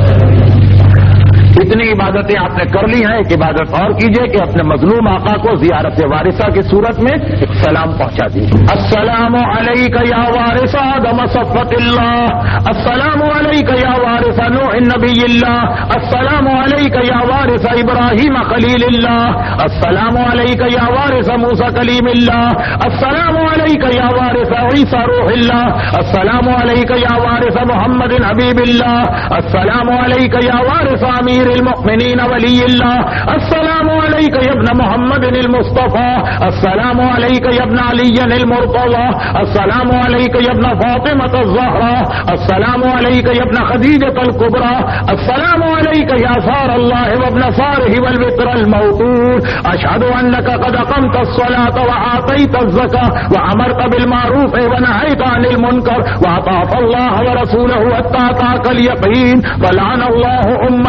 Speaker 1: اتنی عبادتیں آپ نے کر لی ہیں, ایک عبادت اور کیجئے کہ اپنے مظلوم آقا کو زیارت وارثہ کی صورت میں ایک سلام پہنچا دیجیے. السلام علیک یا وارث آدم صفوت اللہ, السلام علیک یا وارث نوح نبی اللہ, السلام علیک یا وارث ابراہیم خلیل اللہ, السلام علیک یا وارث موسیٰ کلیم اللہ, السلام علیک یا وارث عیسیٰ روح اللہ, السلام علیک یا وارث محمد حبیب اللہ, السلام علیک یا وارث امیر المؤمنین ولی اللہ, السلام علیک یا ابن محمد المصطفى, السلام علیک یا ابن علی المرتضى, السلام علیک یا ابن فاطمة الزہرا, السلام علیک یا ابن خدیجة الكبرى, السلام علیک یا ثار اللہ وابن ثارہ والوتر الموتور, اشہد انک قد اقمت الصلاة وآتیت الزکاة وامرت بالمعروف ونہیت عن المنکر واطعت اللہ ورسولہ حتی اتاک الیقین, فلعن اللہ امة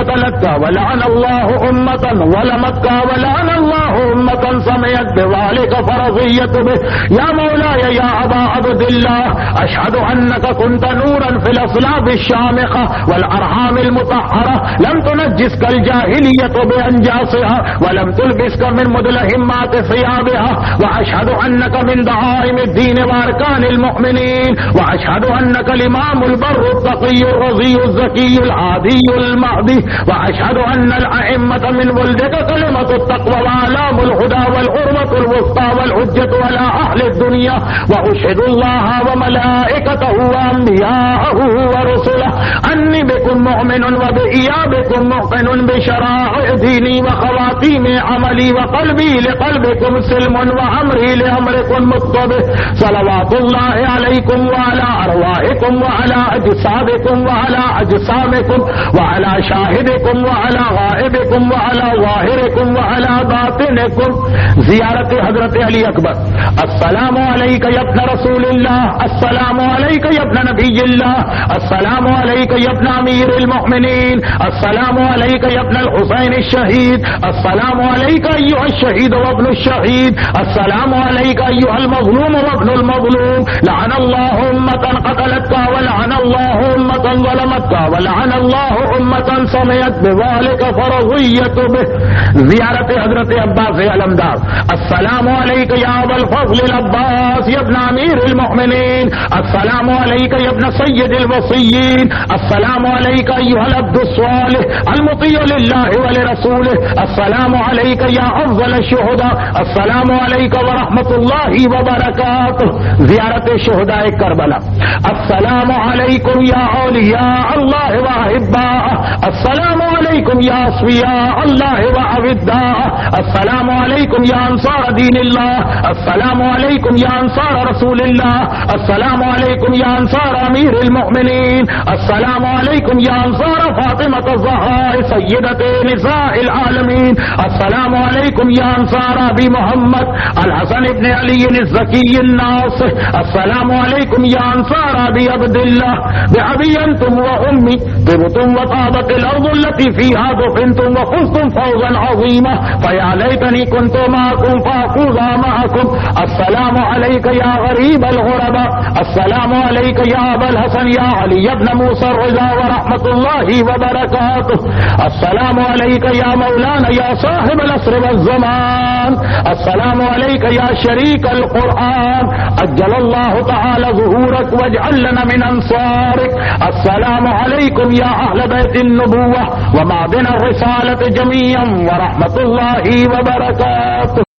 Speaker 1: قتلتك ولعن الله أمة ظلمتك ولعن الله أمة سمعت بذلك فرضيت به. يا مولاي يا أبا عبد الله أشهد أنك كنت نورا في الأصلاب الشامخة والأرحام المطهرة لم تنجسك الجاهلية بأنجاسها ولم تلبسك من مدلهمات ثيابها. وأشهد أنك من دعائم الدين وأركان المؤمنين. وأشهد أنك الإمام البر التقي الرضي الزكي العادي المهدي. وأشهد أن الأئمة من ولدك كلمة التقوى وأعلام الهدى والعروة الوسطى والحجة على أهل الدنيا. وأشهد الله وملائكته وأنبياءه ورسله أني بكم مؤمن وبإيابكم مؤمن بشرائع ديني وخواتيم عملي وقلبي لقلبكم سلم وأمري لأمركم مقتبه. صلوات الله عليكم وعلى أرواحكم وعلى أجسادكم وعلى أجسامكم وعلى شاهدكم وعلى غائبكم وعلى ظاهركم وعلى باطنكم. زیارت حضرت علی اکبر. السلام علیک یا ابن رسول اللہ. السلام علیک یا ابن نبی اللہ. السلام علیک یا ابن امیر المؤمنین. السلام علیک یا ابن الحسین الشہید. السلام علیک ایھا الشہید وابن الشہید. السلام علیک ایھا المظلوم وابن المظلوم. لعن اللہ امة قتلتك ولعن اللہ امة ظلمتك ولعن اللہ امة سمعت بذلك فرضیت به. زیارت حضرت عباس علمدار. السلام علیک یا ابا الفضل العباس یا ابن امیر المؤمنین. السلام علیک یا ابن سید الوصیین. السلام علیک ایھا العبد الصالح المطیع للہ ولرسولہ. السلام علیک یا افضل الشہداء. السلام علیک ورحمۃ اللہ وبرکاتہ. زیارت شہداء کربلا. السلام علیکم یا اولیاء اللہ واحباء. السلام علیکم یا اصفیاء اللہ واوداء. السلام علیکم یا انصار دین اللہ. السلام علیکم یا انصار رسول اللہ. السلام علیکم یا انصار امیر المؤمنین. السلام علیکم یا انصار فاطمۃ الزہراء سیدۃ نساء العالمین. السلام علیکم یا انصار ابی محمد الحسن ابن علی الزکی الناصح. السلام علیکم یا انصار ابی عبداللہ بأبی انتم وأمی طبتم وطابت الارض التي فيها دفنتم وفزتم فوزا عظیما فیا لیتنی كنت معكم فأفوز معكم. السلام علیک یا غریب الغرباء. السلام علیک یا ابا الحسن یا علی ابن موسى الرضا ورحمۃ اللہ وبرکاتہ. السلام علیک یا مولانا یا صاحب العصر والزمان. السلام علیک یا شریک القرآن اجل اللہ تعالی ظہورک واجعل لنا من انصارک. السلام علیکم یا اہل بیت النبوہ ومعدن الرسالة جميعا ورحمۃ اللہ وبرکاتہ.